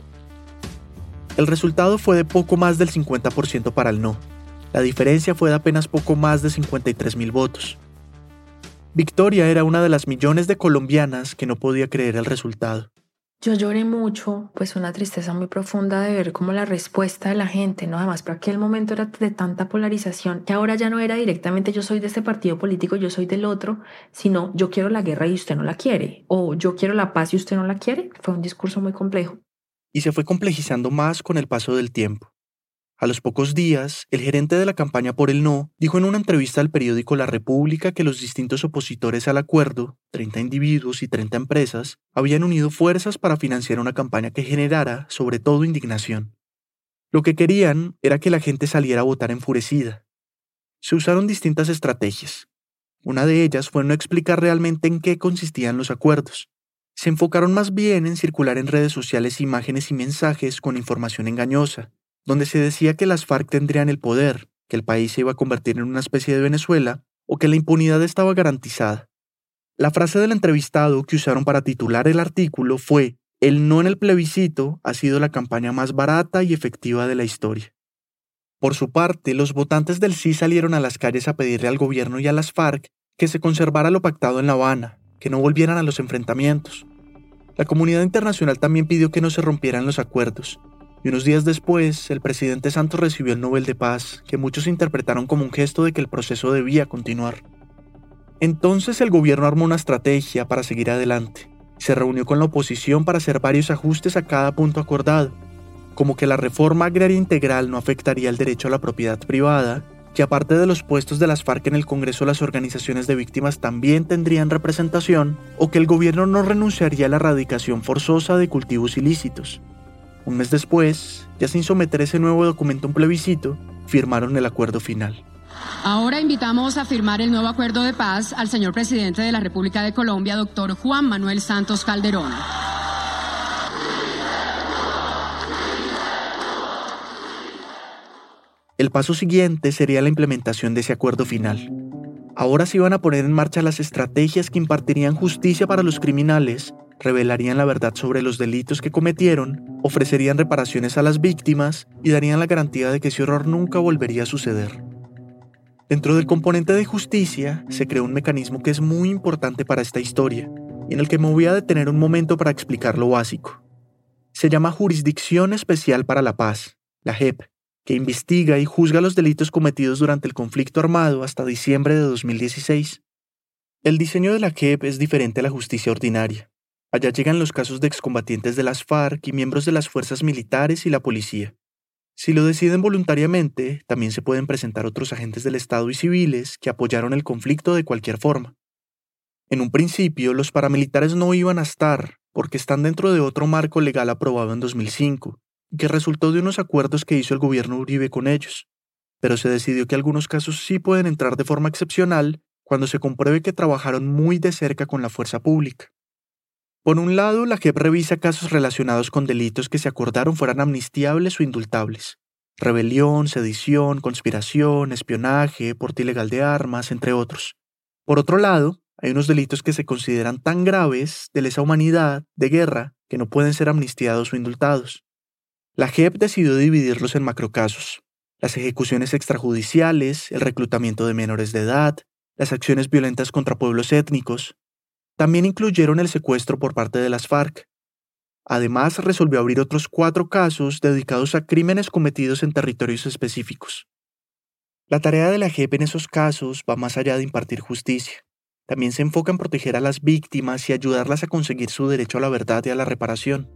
S7: El resultado fue de poco más del 50% para el no. La diferencia fue de apenas poco más de 53,000 votos. Victoria era una de las millones de colombianas que no podía creer el resultado.
S3: Yo lloré mucho, pues una tristeza muy profunda de ver como la respuesta de la gente, ¿no? Además, para aquel momento era de tanta polarización que ahora ya no era directamente yo soy de este partido político, yo soy del otro, sino yo quiero la guerra y usted no la quiere, o yo quiero la paz y usted no la quiere. Fue un discurso muy complejo.
S7: Y se fue complejizando más con el paso del tiempo. A los pocos días, el gerente de la campaña por el no dijo en una entrevista al periódico La República que los distintos opositores al acuerdo, 30 individuos y 30 empresas, habían unido fuerzas para financiar una campaña que generara, sobre todo, indignación. Lo que querían era que la gente saliera a votar enfurecida. Se usaron distintas estrategias. Una de ellas fue no explicar realmente en qué consistían los acuerdos. Se enfocaron más bien en circular en redes sociales imágenes y mensajes con información engañosa, donde se decía que las FARC tendrían el poder, que el país se iba a convertir en una especie de Venezuela o que la impunidad estaba garantizada. La frase del entrevistado que usaron para titular el artículo fue: "El no en el plebiscito ha sido la campaña más barata y efectiva de la historia". Por su parte, los votantes del sí salieron a las calles a pedirle al gobierno y a las FARC que se conservara lo pactado en La Habana, que no volvieran a los enfrentamientos. La comunidad internacional también pidió que no se rompieran los acuerdos. Y unos días después, el presidente Santos recibió el Nobel de Paz, que muchos interpretaron como un gesto de que el proceso debía continuar. Entonces el gobierno armó una estrategia para seguir adelante. Se reunió con la oposición para hacer varios ajustes a cada punto acordado, como que la reforma agraria integral no afectaría el derecho a la propiedad privada, que aparte de los puestos de las FARC en el Congreso, las organizaciones de víctimas también tendrían representación, o que el gobierno no renunciaría a la erradicación forzosa de cultivos ilícitos. Un mes después, ya sin someter ese nuevo documento a un plebiscito, firmaron el acuerdo final.
S12: Ahora invitamos a firmar el nuevo acuerdo de paz al señor presidente de la República de Colombia, doctor Juan Manuel Santos Calderón.
S7: El paso siguiente sería la implementación de ese acuerdo final. Ahora se iban a poner en marcha las estrategias que impartirían justicia para los criminales, revelarían la verdad sobre los delitos que cometieron, ofrecerían reparaciones a las víctimas y darían la garantía de que ese horror nunca volvería a suceder. Dentro del componente de justicia, se creó un mecanismo que es muy importante para esta historia, y en el que me voy a detener un momento para explicar lo básico. Se llama Jurisdicción Especial para la Paz, la JEP, que investiga y juzga los delitos cometidos durante el conflicto armado hasta diciembre de 2016. El diseño de la JEP es diferente a la justicia ordinaria. Allá llegan los casos de excombatientes de las FARC y miembros de las fuerzas militares y la policía. Si lo deciden voluntariamente, también se pueden presentar otros agentes del Estado y civiles que apoyaron el conflicto de cualquier forma. En un principio, los paramilitares no iban a estar porque están dentro de otro marco legal aprobado en 2005 y que resultó de unos acuerdos que hizo el gobierno Uribe con ellos. Pero se decidió que algunos casos sí pueden entrar de forma excepcional cuando se compruebe que trabajaron muy de cerca con la fuerza pública. Por un lado, la JEP revisa casos relacionados con delitos que se acordaron fueran amnistiables o indultables. Rebelión, sedición, conspiración, espionaje, porte ilegal de armas, entre otros. Por otro lado, hay unos delitos que se consideran tan graves, de lesa humanidad, de guerra, que no pueden ser amnistiados o indultados. La JEP decidió dividirlos en macrocasos: las ejecuciones extrajudiciales, el reclutamiento de menores de edad, las acciones violentas contra pueblos étnicos. También incluyeron el secuestro por parte de las FARC. Además, resolvió abrir otros 4 casos dedicados a crímenes cometidos en territorios específicos. La tarea de la JEP en esos casos va más allá de impartir justicia. También se enfoca en proteger a las víctimas y ayudarlas a conseguir su derecho a la verdad y a la reparación.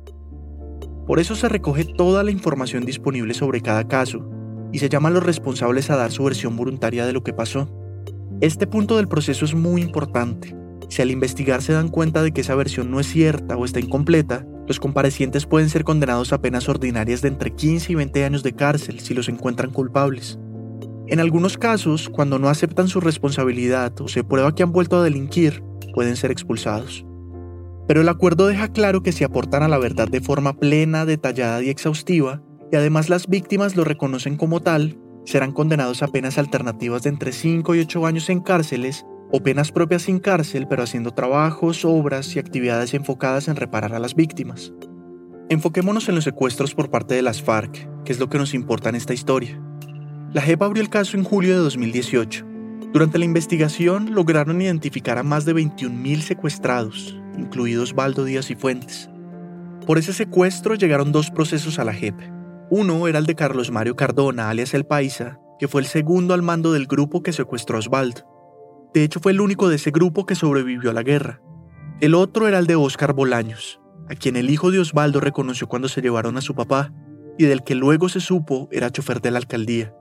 S7: Por eso se recoge toda la información disponible sobre cada caso y se llama a los responsables a dar su versión voluntaria de lo que pasó. Este punto del proceso es muy importante. Si al investigar se dan cuenta de que esa versión no es cierta o está incompleta, los comparecientes pueden ser condenados a penas ordinarias de entre 15 y 20 años de cárcel si los encuentran culpables. En algunos casos, cuando no aceptan su responsabilidad o se prueba que han vuelto a delinquir, pueden ser expulsados. Pero el acuerdo deja claro que si aportan a la verdad de forma plena, detallada y exhaustiva, y además las víctimas lo reconocen como tal, serán condenados a penas alternativas de entre 5 y 8 años en cárceles, o penas propias sin cárcel, pero haciendo trabajos, obras y actividades enfocadas en reparar a las víctimas. Enfoquémonos en los secuestros por parte de las FARC, que es lo que nos importa en esta historia. La JEP abrió el caso en julio de 2018. Durante la investigación lograron identificar a más de 21.000 secuestrados, incluidos Baldo Díaz y Fuentes. Por ese secuestro llegaron 2 procesos a la JEP. Uno era el de Carlos Mario Cardona, alias El Paisa, que fue el segundo al mando del grupo que secuestró a Osvaldo. De hecho, fue el único de ese grupo que sobrevivió a la guerra. El otro era el de Óscar Bolaños, a quien el hijo de Osvaldo reconoció cuando se llevaron a su papá, y del que luego se supo era chofer de la alcaldía.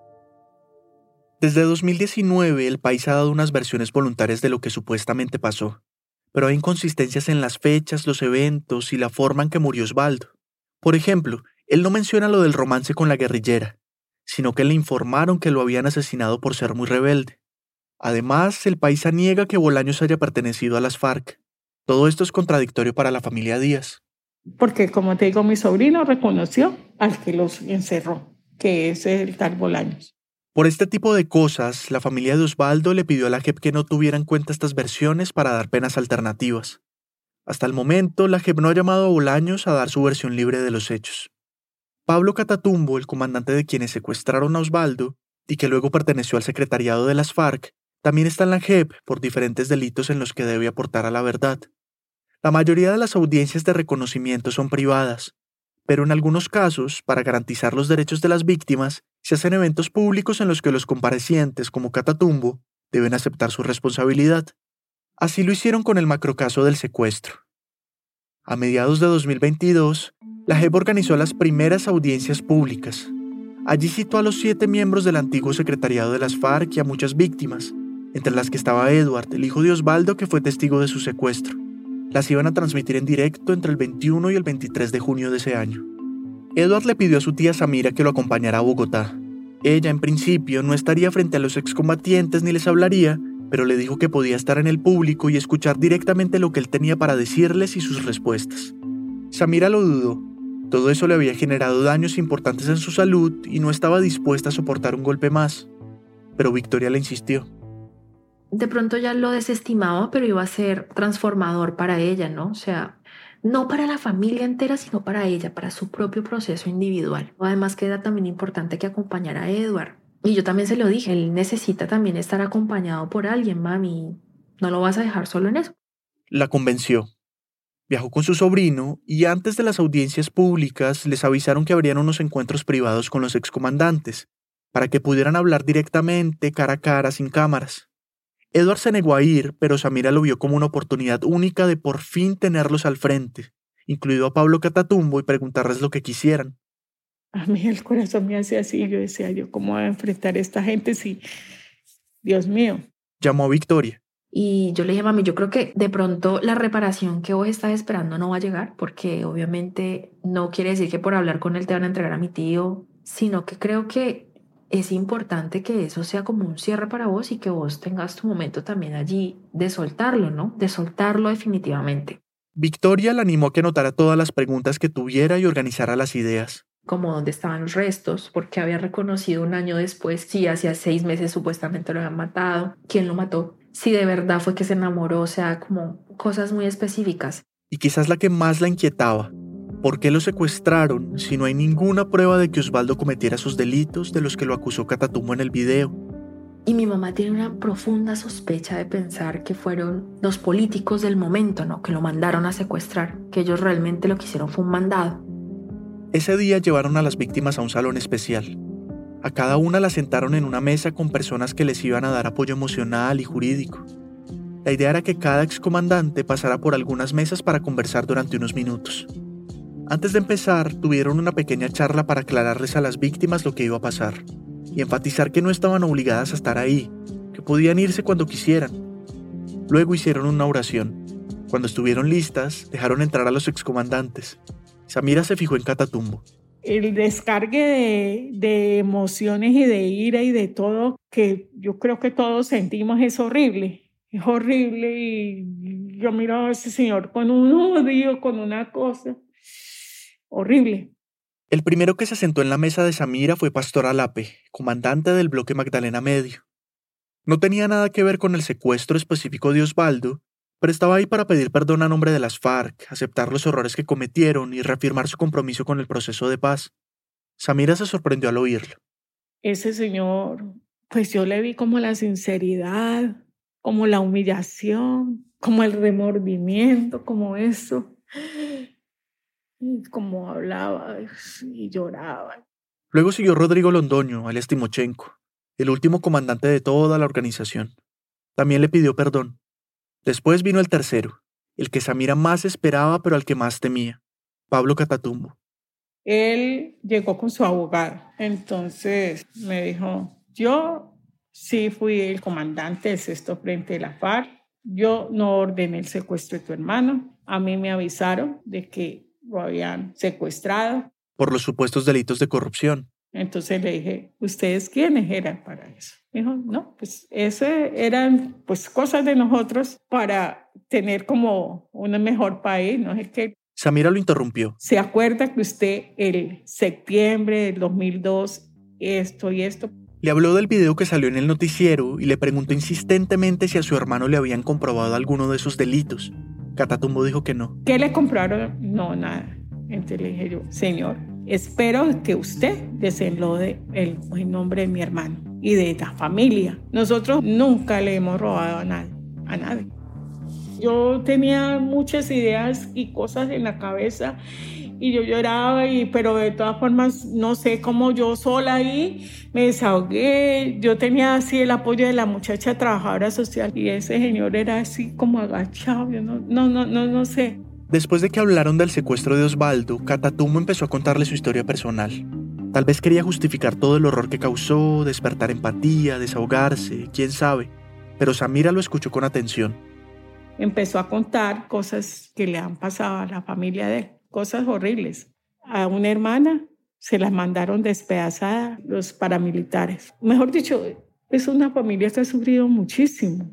S7: Desde 2019, El País ha dado unas versiones voluntarias de lo que supuestamente pasó, pero hay inconsistencias en las fechas, los eventos y la forma en que murió Osvaldo. Por ejemplo, él no menciona lo del romance con la guerrillera, sino que le informaron que lo habían asesinado por ser muy rebelde. Además, El Paisa niega que Bolaños haya pertenecido a las FARC. Todo esto es contradictorio para la familia Díaz.
S4: Porque, como te digo, mi sobrino reconoció al que los encerró, que es el tal Bolaños.
S7: Por este tipo de cosas, la familia de Osvaldo le pidió a la JEP que no tuviera en cuenta estas versiones para dar penas alternativas. Hasta el momento, la JEP no ha llamado a Bolaños a dar su versión libre de los hechos. Pablo Catatumbo, el comandante de quienes secuestraron a Osvaldo, y que luego perteneció al secretariado de las FARC, también está en la JEP por diferentes delitos en los que debe aportar a la verdad. La mayoría de las audiencias de reconocimiento son privadas, pero en algunos casos, para garantizar los derechos de las víctimas, se hacen eventos públicos en los que los comparecientes, como Catatumbo, deben aceptar su responsabilidad. Así lo hicieron con el macrocaso del secuestro. A mediados de 2022, la JEP organizó las primeras audiencias públicas. Allí citó a los 7 miembros del antiguo secretariado de las FARC y a muchas víctimas, entre las que estaba Edward, el hijo de Osvaldo, que fue testigo de su secuestro. Las iban a transmitir en directo entre el 21 y el 23 de junio de ese año. Edward le pidió a su tía Samira que lo acompañara a Bogotá. Ella, en principio, no estaría frente a los excombatientes ni les hablaría, pero le dijo que podía estar en el público y escuchar directamente lo que él tenía para decirles y sus respuestas. Samira lo dudó. Todo eso le había generado daños importantes en su salud y no estaba dispuesta a soportar un golpe más. Pero Victoria le insistió.
S3: De pronto ya lo desestimaba, pero iba a ser transformador para ella, ¿no? O sea, no para la familia entera, sino para ella, para su propio proceso individual. Además que era también importante que acompañara a Edward. Y yo también se lo dije, él necesita también estar acompañado por alguien, mami. No lo vas a dejar solo en eso.
S7: La convenció. Viajó con su sobrino y antes de las audiencias públicas les avisaron que habrían unos encuentros privados con los excomandantes, para que pudieran hablar directamente, cara a cara, sin cámaras. Edward se negó a ir, pero Samira lo vio como una oportunidad única de por fin tenerlos al frente, incluido a Pablo Catatumbo, y preguntarles lo que quisieran.
S4: A mí el corazón me hacía así, yo decía, ¿yo cómo voy a enfrentar a esta gente si... Dios mío.
S7: Llamó a Victoria.
S3: Y yo le dije, mami, yo creo que de pronto la reparación que vos estás esperando no va a llegar, porque obviamente no quiere decir que por hablar con él te van a entregar a mi tío, sino que creo que es importante que eso sea como un cierre para vos y que vos tengas tu momento también allí de soltarlo, ¿no? De soltarlo definitivamente.
S7: Victoria la animó a que anotara todas las preguntas que tuviera y organizara las ideas.
S3: Como dónde estaban los restos, porque había reconocido un año después, si hacía 6 meses supuestamente lo habían matado, quién lo mató, si de verdad fue que se enamoró, o sea, como cosas muy específicas.
S7: Y quizás la que más la inquietaba, ¿por qué lo secuestraron si no hay ninguna prueba de que Osvaldo cometiera esos delitos de los que lo acusó Catatumbo en el video?
S3: Y mi mamá tiene una profunda sospecha de pensar que fueron los políticos del momento, ¿no? Que lo mandaron a secuestrar, que ellos realmente lo que hicieron fue un mandado.
S7: Ese día llevaron a las víctimas a un salón especial. A cada una la sentaron en una mesa con personas que les iban a dar apoyo emocional y jurídico. La idea era que cada excomandante pasara por algunas mesas para conversar durante unos minutos. Antes de empezar, tuvieron una pequeña charla para aclararles a las víctimas lo que iba a pasar y enfatizar que no estaban obligadas a estar ahí, que podían irse cuando quisieran. Luego hicieron una oración. Cuando estuvieron listas, dejaron entrar a los excomandantes. Samira se fijó en Catatumbo.
S4: El descargue de emociones y de ira y de todo que yo creo que todos sentimos es horrible. Es horrible y yo miro a ese señor con un odio, con una cosa horrible.
S7: El primero que se sentó en la mesa de Samira fue Pastor Alape, comandante del bloque Magdalena Medio. No tenía nada que ver con el secuestro específico de Osvaldo, pero estaba ahí para pedir perdón a nombre de las FARC, aceptar los errores que cometieron y reafirmar su compromiso con el proceso de paz. Samira se sorprendió al oírlo.
S4: Ese señor, pues yo le vi como la sinceridad, como la humillación, como el remordimiento, como eso. Y como hablaba y lloraba.
S7: Luego siguió Rodrigo Londoño, alias Timochenko, el último comandante de toda la organización. También le pidió perdón. Después vino el tercero, el que Samira más esperaba pero al que más temía, Pablo Catatumbo.
S4: Él llegó con su abogado, entonces me dijo, yo sí fui el comandante del 6º Frente de la FARC, yo no ordené el secuestro de tu hermano, a mí me avisaron de que lo habían secuestrado.
S7: Por los supuestos delitos de corrupción.
S4: Entonces le dije, ¿ustedes quiénes eran para eso? Me dijo, no, pues eso eran pues cosas de nosotros para tener como un mejor país, no es que...
S7: Samira lo interrumpió.
S4: ¿Se acuerda que usted el septiembre del 2002 esto y esto?
S7: Le habló del video que salió en el noticiero y le preguntó insistentemente si a su hermano le habían comprobado alguno de esos delitos. Catatumbo dijo que no.
S4: ¿Qué le compraron? No, nada. Entonces le dije yo, señor, espero que usted desenlode el nombre de mi hermano y de la familia. Nosotros nunca le hemos robado a nadie. Yo tenía muchas ideas y cosas en la cabeza y yo lloraba, pero de todas formas, no sé cómo yo sola ahí me desahogué. Yo tenía así el apoyo de la muchacha trabajadora social y ese señor era así como agachado. Yo no sé.
S7: Después de que hablaron del secuestro de Osvaldo, Catatumbo empezó a contarle su historia personal. Tal vez quería justificar todo el horror que causó, despertar empatía, desahogarse, quién sabe. Pero Samira lo escuchó con atención.
S4: Empezó a contar cosas que le han pasado a la familia de él, cosas horribles. A una hermana se la mandaron despedazada los paramilitares. Mejor dicho, es una familia que ha sufrido muchísimo.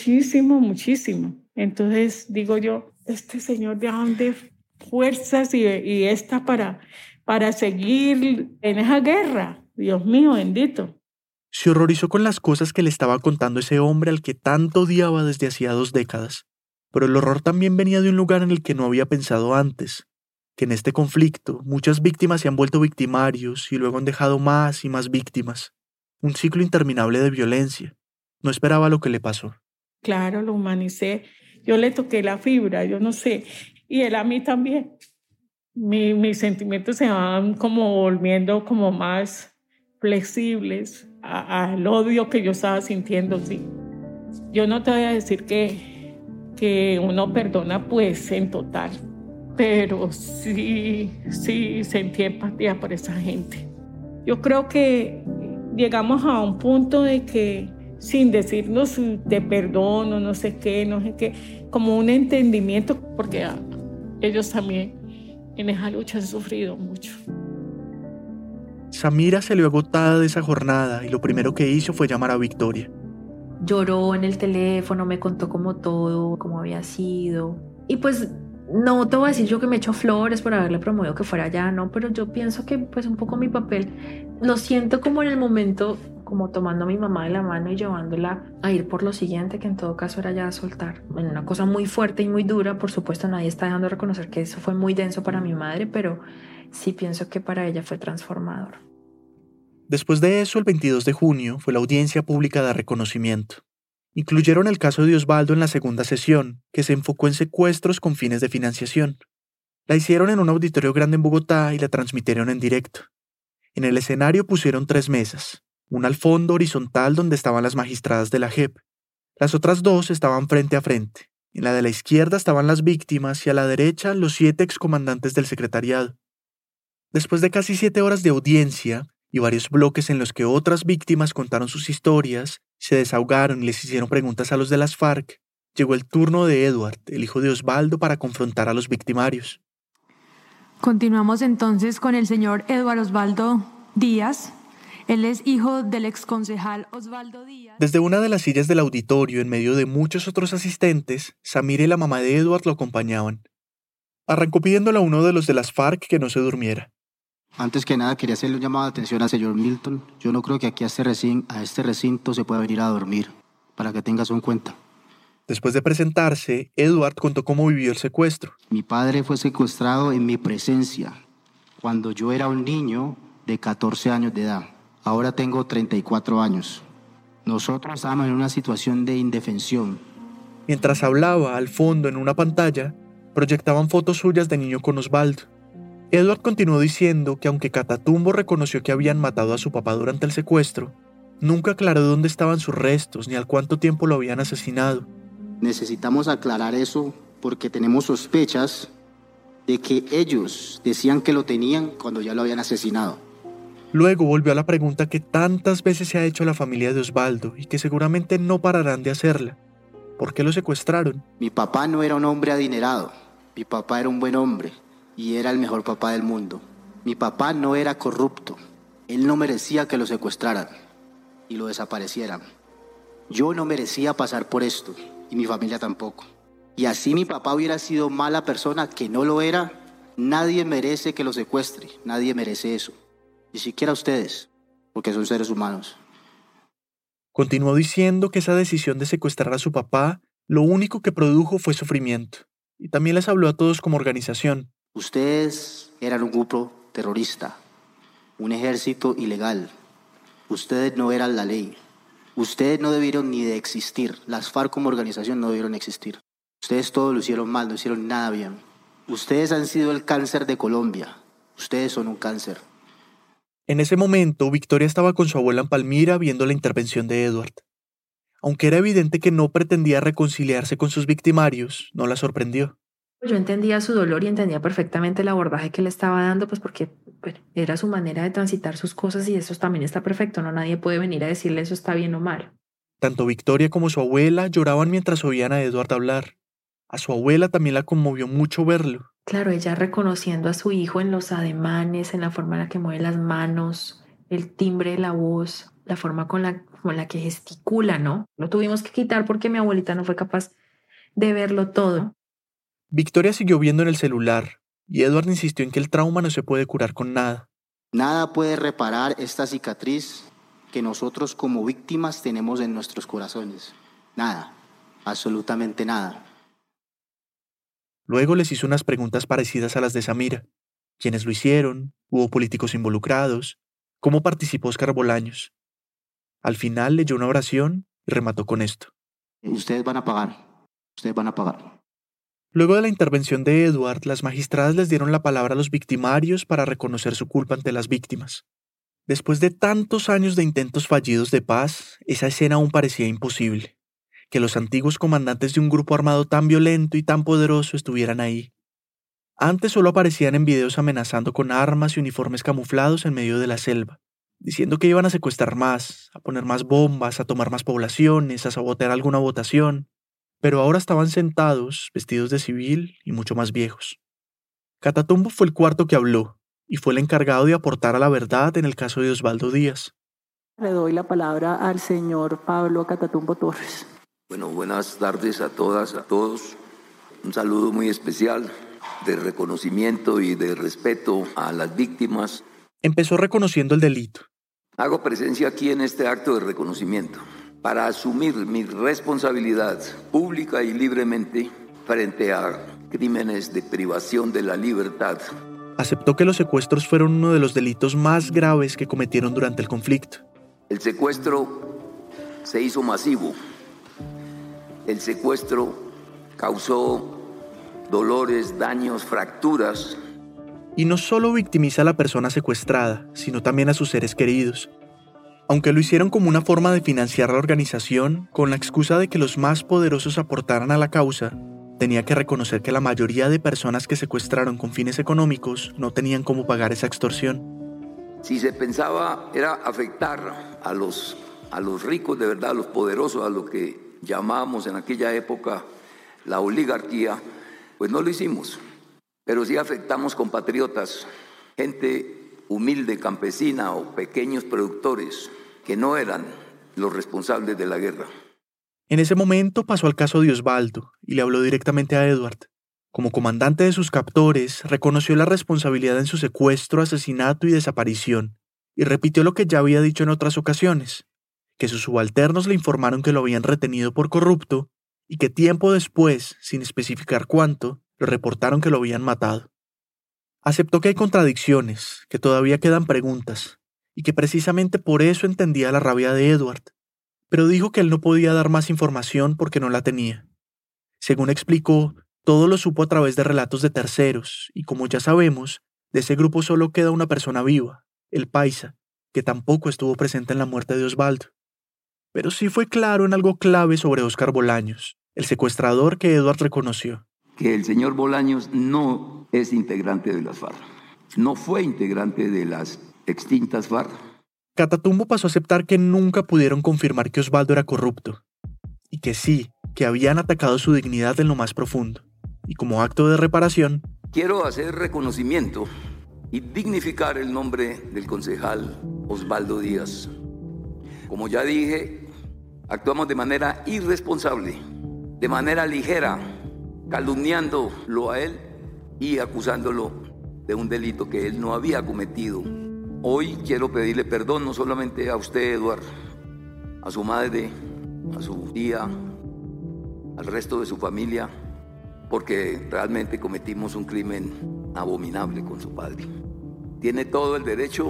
S4: Entonces digo yo, este señor de dónde fuerzas y esta para seguir en esa guerra. Dios mío, bendito.
S7: Se horrorizó con las cosas que le estaba contando ese hombre al que tanto odiaba desde hacía 2 décadas. Pero el horror también venía de un lugar en el que no había pensado antes, que en este conflicto muchas víctimas se han vuelto victimarios y luego han dejado más y más víctimas. Un ciclo interminable de violencia. No esperaba lo que le pasó.
S4: Claro, lo humanicé. Yo le toqué la fibra, yo no sé. Y él a mí también. Mis sentimientos se van como volviendo como más flexibles al odio que yo estaba sintiendo, sí. Yo no te voy a decir que uno perdona pues en total, pero sí sentí empatía por esa gente. Yo creo que llegamos a un punto de que sin decirnos te perdono, no sé qué, como un entendimiento, porque ellos también en esa lucha han sufrido mucho.
S7: Samira se le agotada de esa jornada y lo primero que hizo fue llamar a Victoria.
S3: Lloró en el teléfono, me contó como todo, cómo había sido. Y pues no te voy a decir yo que me echo flores por haberle promovido que fuera allá, no, pero yo pienso que pues un poco mi papel lo siento como en el momento, como tomando a mi mamá de la mano y llevándola a ir por lo siguiente, que en todo caso era ya soltar. En una cosa muy fuerte y muy dura, por supuesto nadie está dejando de reconocer que eso fue muy denso para mi madre, pero sí pienso que para ella fue transformador.
S7: Después de eso, el 22 de junio fue la audiencia pública de reconocimiento. Incluyeron el caso de Osvaldo en la segunda sesión, que se enfocó en secuestros con fines de financiación. La hicieron en un auditorio grande en Bogotá y la transmitieron en directo. En el escenario pusieron 3 mesas, una al fondo horizontal donde estaban las magistradas de la JEP. Las otras 2 estaban frente a frente. En la de la izquierda estaban las víctimas y a la derecha los 7 excomandantes del secretariado. Después de casi 7 horas de audiencia y varios bloques en los que otras víctimas contaron sus historias, se desahogaron y les hicieron preguntas a los de las FARC, llegó el turno de Edward, el hijo de Osvaldo, para confrontar a los victimarios.
S13: Continuamos entonces con el señor Edward Osvaldo Díaz. Él es hijo del exconcejal Osvaldo Díaz.
S7: Desde una de las sillas del auditorio, en medio de muchos otros asistentes, Samira y la mamá de Edward lo acompañaban. Arrancó pidiéndole a uno de los de las FARC que no se durmiera.
S14: Antes que nada, quería hacerle un llamado de atención al señor Milton. Yo no creo que aquí a este recinto se pueda venir a dormir, para que tengas eso en cuenta.
S7: Después de presentarse, Edward contó cómo vivió el secuestro.
S14: Mi padre fue secuestrado en mi presencia, cuando yo era un niño de 14 años de edad. Ahora tengo 34 años. Nosotros estábamos en una situación de indefensión.
S7: Mientras hablaba, al fondo, en una pantalla, proyectaban fotos suyas de niño con Osvaldo. Edward continuó diciendo que aunque Catatumbo reconoció que habían matado a su papá durante el secuestro, nunca aclaró dónde estaban sus restos ni al cuánto tiempo lo habían asesinado.
S14: Necesitamos aclarar eso porque tenemos sospechas de que ellos decían que lo tenían cuando ya lo habían asesinado.
S7: Luego volvió a la pregunta que tantas veces se ha hecho la familia de Osvaldo y que seguramente no pararán de hacerla. ¿Por qué lo secuestraron?
S14: Mi papá no era un hombre adinerado. Mi papá era un buen hombre. Y era el mejor papá del mundo. Mi papá no era corrupto. Él no merecía que lo secuestraran y lo desaparecieran. Yo no merecía pasar por esto, y mi familia tampoco. Y así mi papá hubiera sido mala persona, que no lo era, nadie merece que lo secuestre, nadie merece eso. Ni siquiera ustedes, porque son seres humanos.
S7: Continuó diciendo que esa decisión de secuestrar a su papá, lo único que produjo fue sufrimiento. Y también les habló a todos como organización.
S14: Ustedes eran un grupo terrorista, un ejército ilegal. Ustedes no eran la ley. Ustedes no debieron ni de existir. Las FARC como organización no debieron existir. Ustedes todo lo hicieron mal, no hicieron nada bien. Ustedes han sido el cáncer de Colombia. Ustedes son un cáncer.
S7: En ese momento, Victoria estaba con su abuela en Palmira viendo la intervención de Edward. Aunque era evidente que no pretendía reconciliarse con sus victimarios, no la sorprendió.
S3: Yo entendía su dolor y entendía perfectamente el abordaje que le estaba dando, pues porque era su manera de transitar sus cosas y eso también está perfecto, ¿no? Nadie puede venir a decirle eso está bien o mal.
S7: Tanto Victoria como su abuela lloraban mientras oían a Edward hablar. A su abuela también la conmovió mucho verlo.
S3: Claro, ella reconociendo a su hijo en los ademanes, en la forma en la que mueve las manos, el timbre de la voz, la forma con la que gesticula, ¿no? Lo tuvimos que quitar porque mi abuelita no fue capaz de verlo todo.
S7: Victoria siguió viendo en el celular y Edward insistió en que el trauma no se puede curar con nada.
S14: Nada puede reparar esta cicatriz que nosotros como víctimas tenemos en nuestros corazones. Nada, absolutamente nada.
S7: Luego les hizo unas preguntas parecidas a las de Samira. ¿Quiénes lo hicieron? ¿Hubo políticos involucrados? ¿Cómo participó Oscar Bolaños? Al final leyó una oración y remató con esto.
S14: Ustedes van a pagar. Ustedes van a pagar.
S7: Luego de la intervención de Edward, las magistradas les dieron la palabra a los victimarios para reconocer su culpa ante las víctimas. Después de tantos años de intentos fallidos de paz, esa escena aún parecía imposible. Que los antiguos comandantes de un grupo armado tan violento y tan poderoso estuvieran ahí. Antes solo aparecían en videos amenazando con armas y uniformes camuflados en medio de la selva. diciendo que iban a secuestrar más, a poner más bombas, a tomar más poblaciones, a sabotear alguna votación, pero ahora estaban sentados, vestidos de civil y mucho más viejos. Catatumbo fue el cuarto que habló y fue el encargado de aportar a la verdad en el caso de Osvaldo Díaz.
S15: Le doy la palabra al señor Pablo Catatumbo Torres.
S10: Bueno, buenas tardes a todas, a todos. Un saludo muy especial de reconocimiento y de respeto a las víctimas.
S7: Empezó reconociendo el delito.
S10: Hago presencia aquí en este acto de reconocimiento para asumir mi responsabilidad pública y libremente frente a crímenes de privación de la libertad.
S7: Aceptó que los secuestros fueron uno de los delitos más graves que cometieron durante el conflicto.
S10: El secuestro se hizo masivo. El secuestro causó dolores, daños, fracturas.
S7: Y no solo victimiza a la persona secuestrada, sino también a sus seres queridos. Aunque lo hicieron como una forma de financiar la organización, con la excusa de que los más poderosos aportaran a la causa, tenía que reconocer que la mayoría de personas que secuestraron con fines económicos no tenían cómo pagar esa extorsión.
S10: Si se pensaba era afectar a los ricos de verdad, a los poderosos, a lo que llamábamos en aquella época la oligarquía, pues no lo hicimos. Pero sí afectamos compatriotas, gente humilde, campesina o pequeños productores que no eran los responsables de la guerra.
S7: En ese momento pasó al caso de Osvaldo y le habló directamente a Edward. Como comandante de sus captores, reconoció la responsabilidad en su secuestro, asesinato y desaparición, y repitió lo que ya había dicho en otras ocasiones, que sus subalternos le informaron que lo habían retenido por corrupto y que tiempo después, sin especificar cuánto, le reportaron que lo habían matado. Aceptó que hay contradicciones, que todavía quedan preguntas, y que precisamente por eso entendía la rabia de Edward, pero dijo que él no podía dar más información porque no la tenía. Según explicó, todo lo supo a través de relatos de terceros, y como ya sabemos, de ese grupo solo queda una persona viva, el paisa, que tampoco estuvo presente en la muerte de Osvaldo. Pero sí fue claro en algo clave sobre Óscar Bolaños, el secuestrador que Edward reconoció.
S10: Que el señor Bolaños no es integrante de las FARC, no fue integrante de las extintas FARC.
S7: Catatumbo pasó a aceptar que nunca pudieron confirmar que Osvaldo era corrupto, y que sí, que habían atacado su dignidad en lo más profundo. Y como acto de reparación,
S10: quiero hacer reconocimiento y dignificar el nombre del concejal Osvaldo Díaz. Como ya dije, actuamos de manera irresponsable, de manera ligera, calumniándolo a él y acusándolo de un delito que él no había cometido. Hoy quiero pedirle perdón no solamente a usted, Eduard, a su madre, a su tía, al resto de su familia, porque realmente cometimos un crimen abominable con su padre. Tiene todo el derecho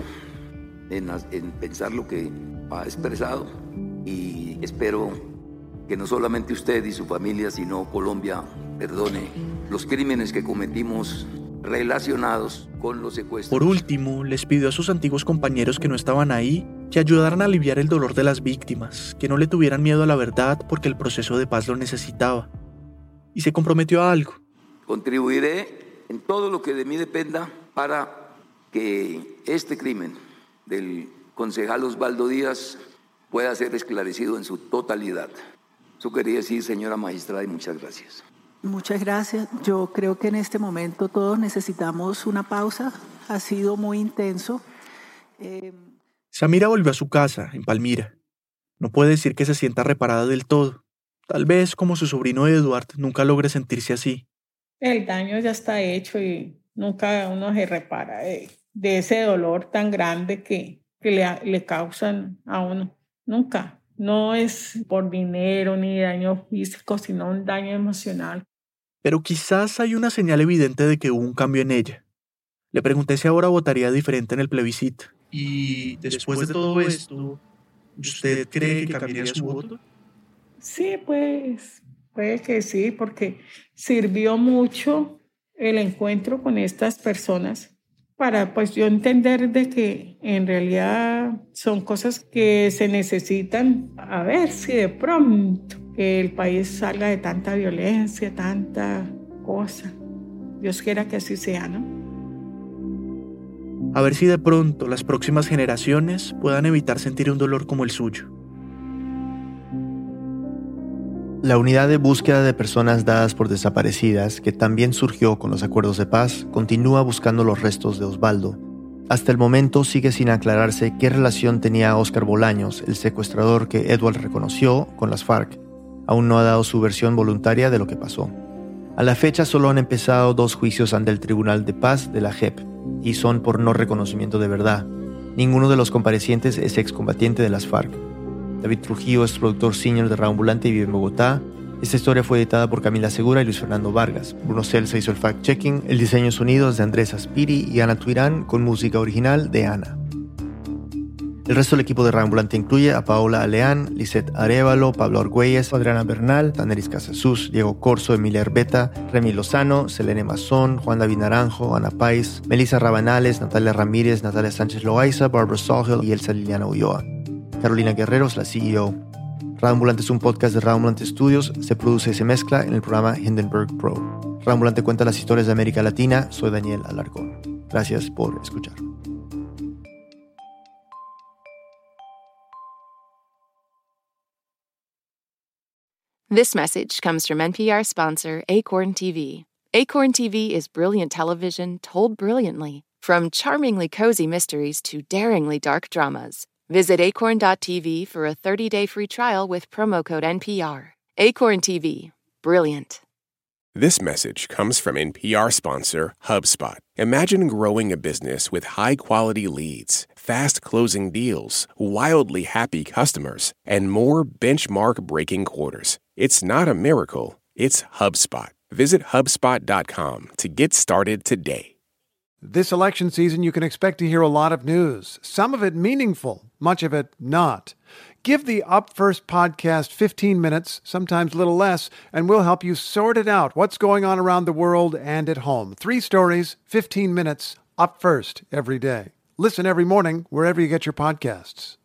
S10: en pensar lo que ha expresado y espero que no solamente usted y su familia, sino Colombia perdone los crímenes que cometimos relacionados con los secuestros.
S7: Por último, les pidió a sus antiguos compañeros que no estaban ahí que ayudaran a aliviar el dolor de las víctimas, que no le tuvieran miedo a la verdad porque el proceso de paz lo necesitaba. Y se comprometió a algo.
S10: Contribuiré en todo lo que de mí dependa para que este crimen del concejal Osvaldo Díaz pueda ser esclarecido en su totalidad. Eso quería decir, señora magistrada, y muchas gracias.
S15: Muchas gracias. Yo creo que en este momento todos necesitamos una pausa. Ha sido muy intenso.
S7: Samira volvió a su casa, en Palmira. No puede decir que se sienta reparada del todo. Tal vez, como su sobrino Edward, nunca logre sentirse así.
S4: El daño ya está hecho y nunca uno se repara de ese dolor tan grande que le causan a uno. Nunca. No es por dinero ni daño físico, sino un daño emocional.
S7: Pero quizás hay una señal evidente de que hubo un cambio en ella. Le pregunté si ahora votaría diferente en el plebiscito.
S2: Y después de todo esto, ¿usted cree que cambiaría su voto?
S4: Sí, pues, puede que sí, porque sirvió mucho el encuentro con estas personas para pues yo entender de que en realidad son cosas que se necesitan, a ver si de pronto que el país salga de tanta violencia, tanta cosa. Dios quiera que así sea, ¿no?
S7: A ver si de pronto las próximas generaciones puedan evitar sentir un dolor como el suyo.
S2: La unidad de búsqueda de personas dadas por desaparecidas, que también surgió con los acuerdos de paz, continúa buscando los restos de Osvaldo. Hasta el momento sigue sin aclararse qué relación tenía Óscar Bolaños, el secuestrador que Edward reconoció, con las FARC. Aún no ha dado su versión voluntaria de lo que pasó. A la fecha solo han empezado 2 juicios ante el Tribunal de Paz de la JEP, y son por no reconocimiento de verdad. Ninguno de los comparecientes es excombatiente de las FARC. David Trujillo es productor senior de Radio Ambulante y vive en Bogotá. Esta historia fue editada por Camila Segura y Luis Fernando Vargas. Bruno Celsa hizo el fact-checking. El diseño de sonidos de Andrés Aspiri y Ana Tuirán, con música original de Ana. El resto del equipo de Radio Ambulante incluye a Paola Aleán, Lisette Arévalo, Pablo Argüelles, Adriana Bernal, Taneris Casasus, Diego Corso, Emilia Herbeta, Remy Lozano, Selene Mazón, Juan David Naranjo, Ana Pais, Melissa Rabanales, Natalia Ramírez, Natalia Sánchez Loaiza, Barbara Sawhill y Elsa Liliana Ulloa. Carolina Guerreros, la CEO. Radio Ambulante es un podcast de Radio Ambulante Studios. Se produce y se mezcla en el programa Hindenburg Pro. Radio Ambulante cuenta las historias de América Latina. Soy Daniel Alarcón. Gracias por escuchar.
S5: This message comes from NPR sponsor Acorn TV. Acorn TV is brilliant television told brilliantly, from charmingly cozy mysteries to daringly dark dramas. Visit acorn.tv for a 30-day free trial with promo code NPR. Acorn TV. Brilliant.
S6: This message comes from NPR sponsor HubSpot. Imagine growing a business with high-quality leads, fast-closing deals, wildly happy customers, and more benchmark-breaking quarters. It's not a miracle, it's HubSpot. Visit HubSpot.com to get started today.
S16: This election season, you can expect to hear a lot of news, some of it meaningful, much of it not. Give the Up First podcast 15 minutes, sometimes a little less, and we'll help you sort it out, what's going on around the world and at home. 3 stories, 15 minutes, Up First every day. Listen every morning wherever you get your podcasts.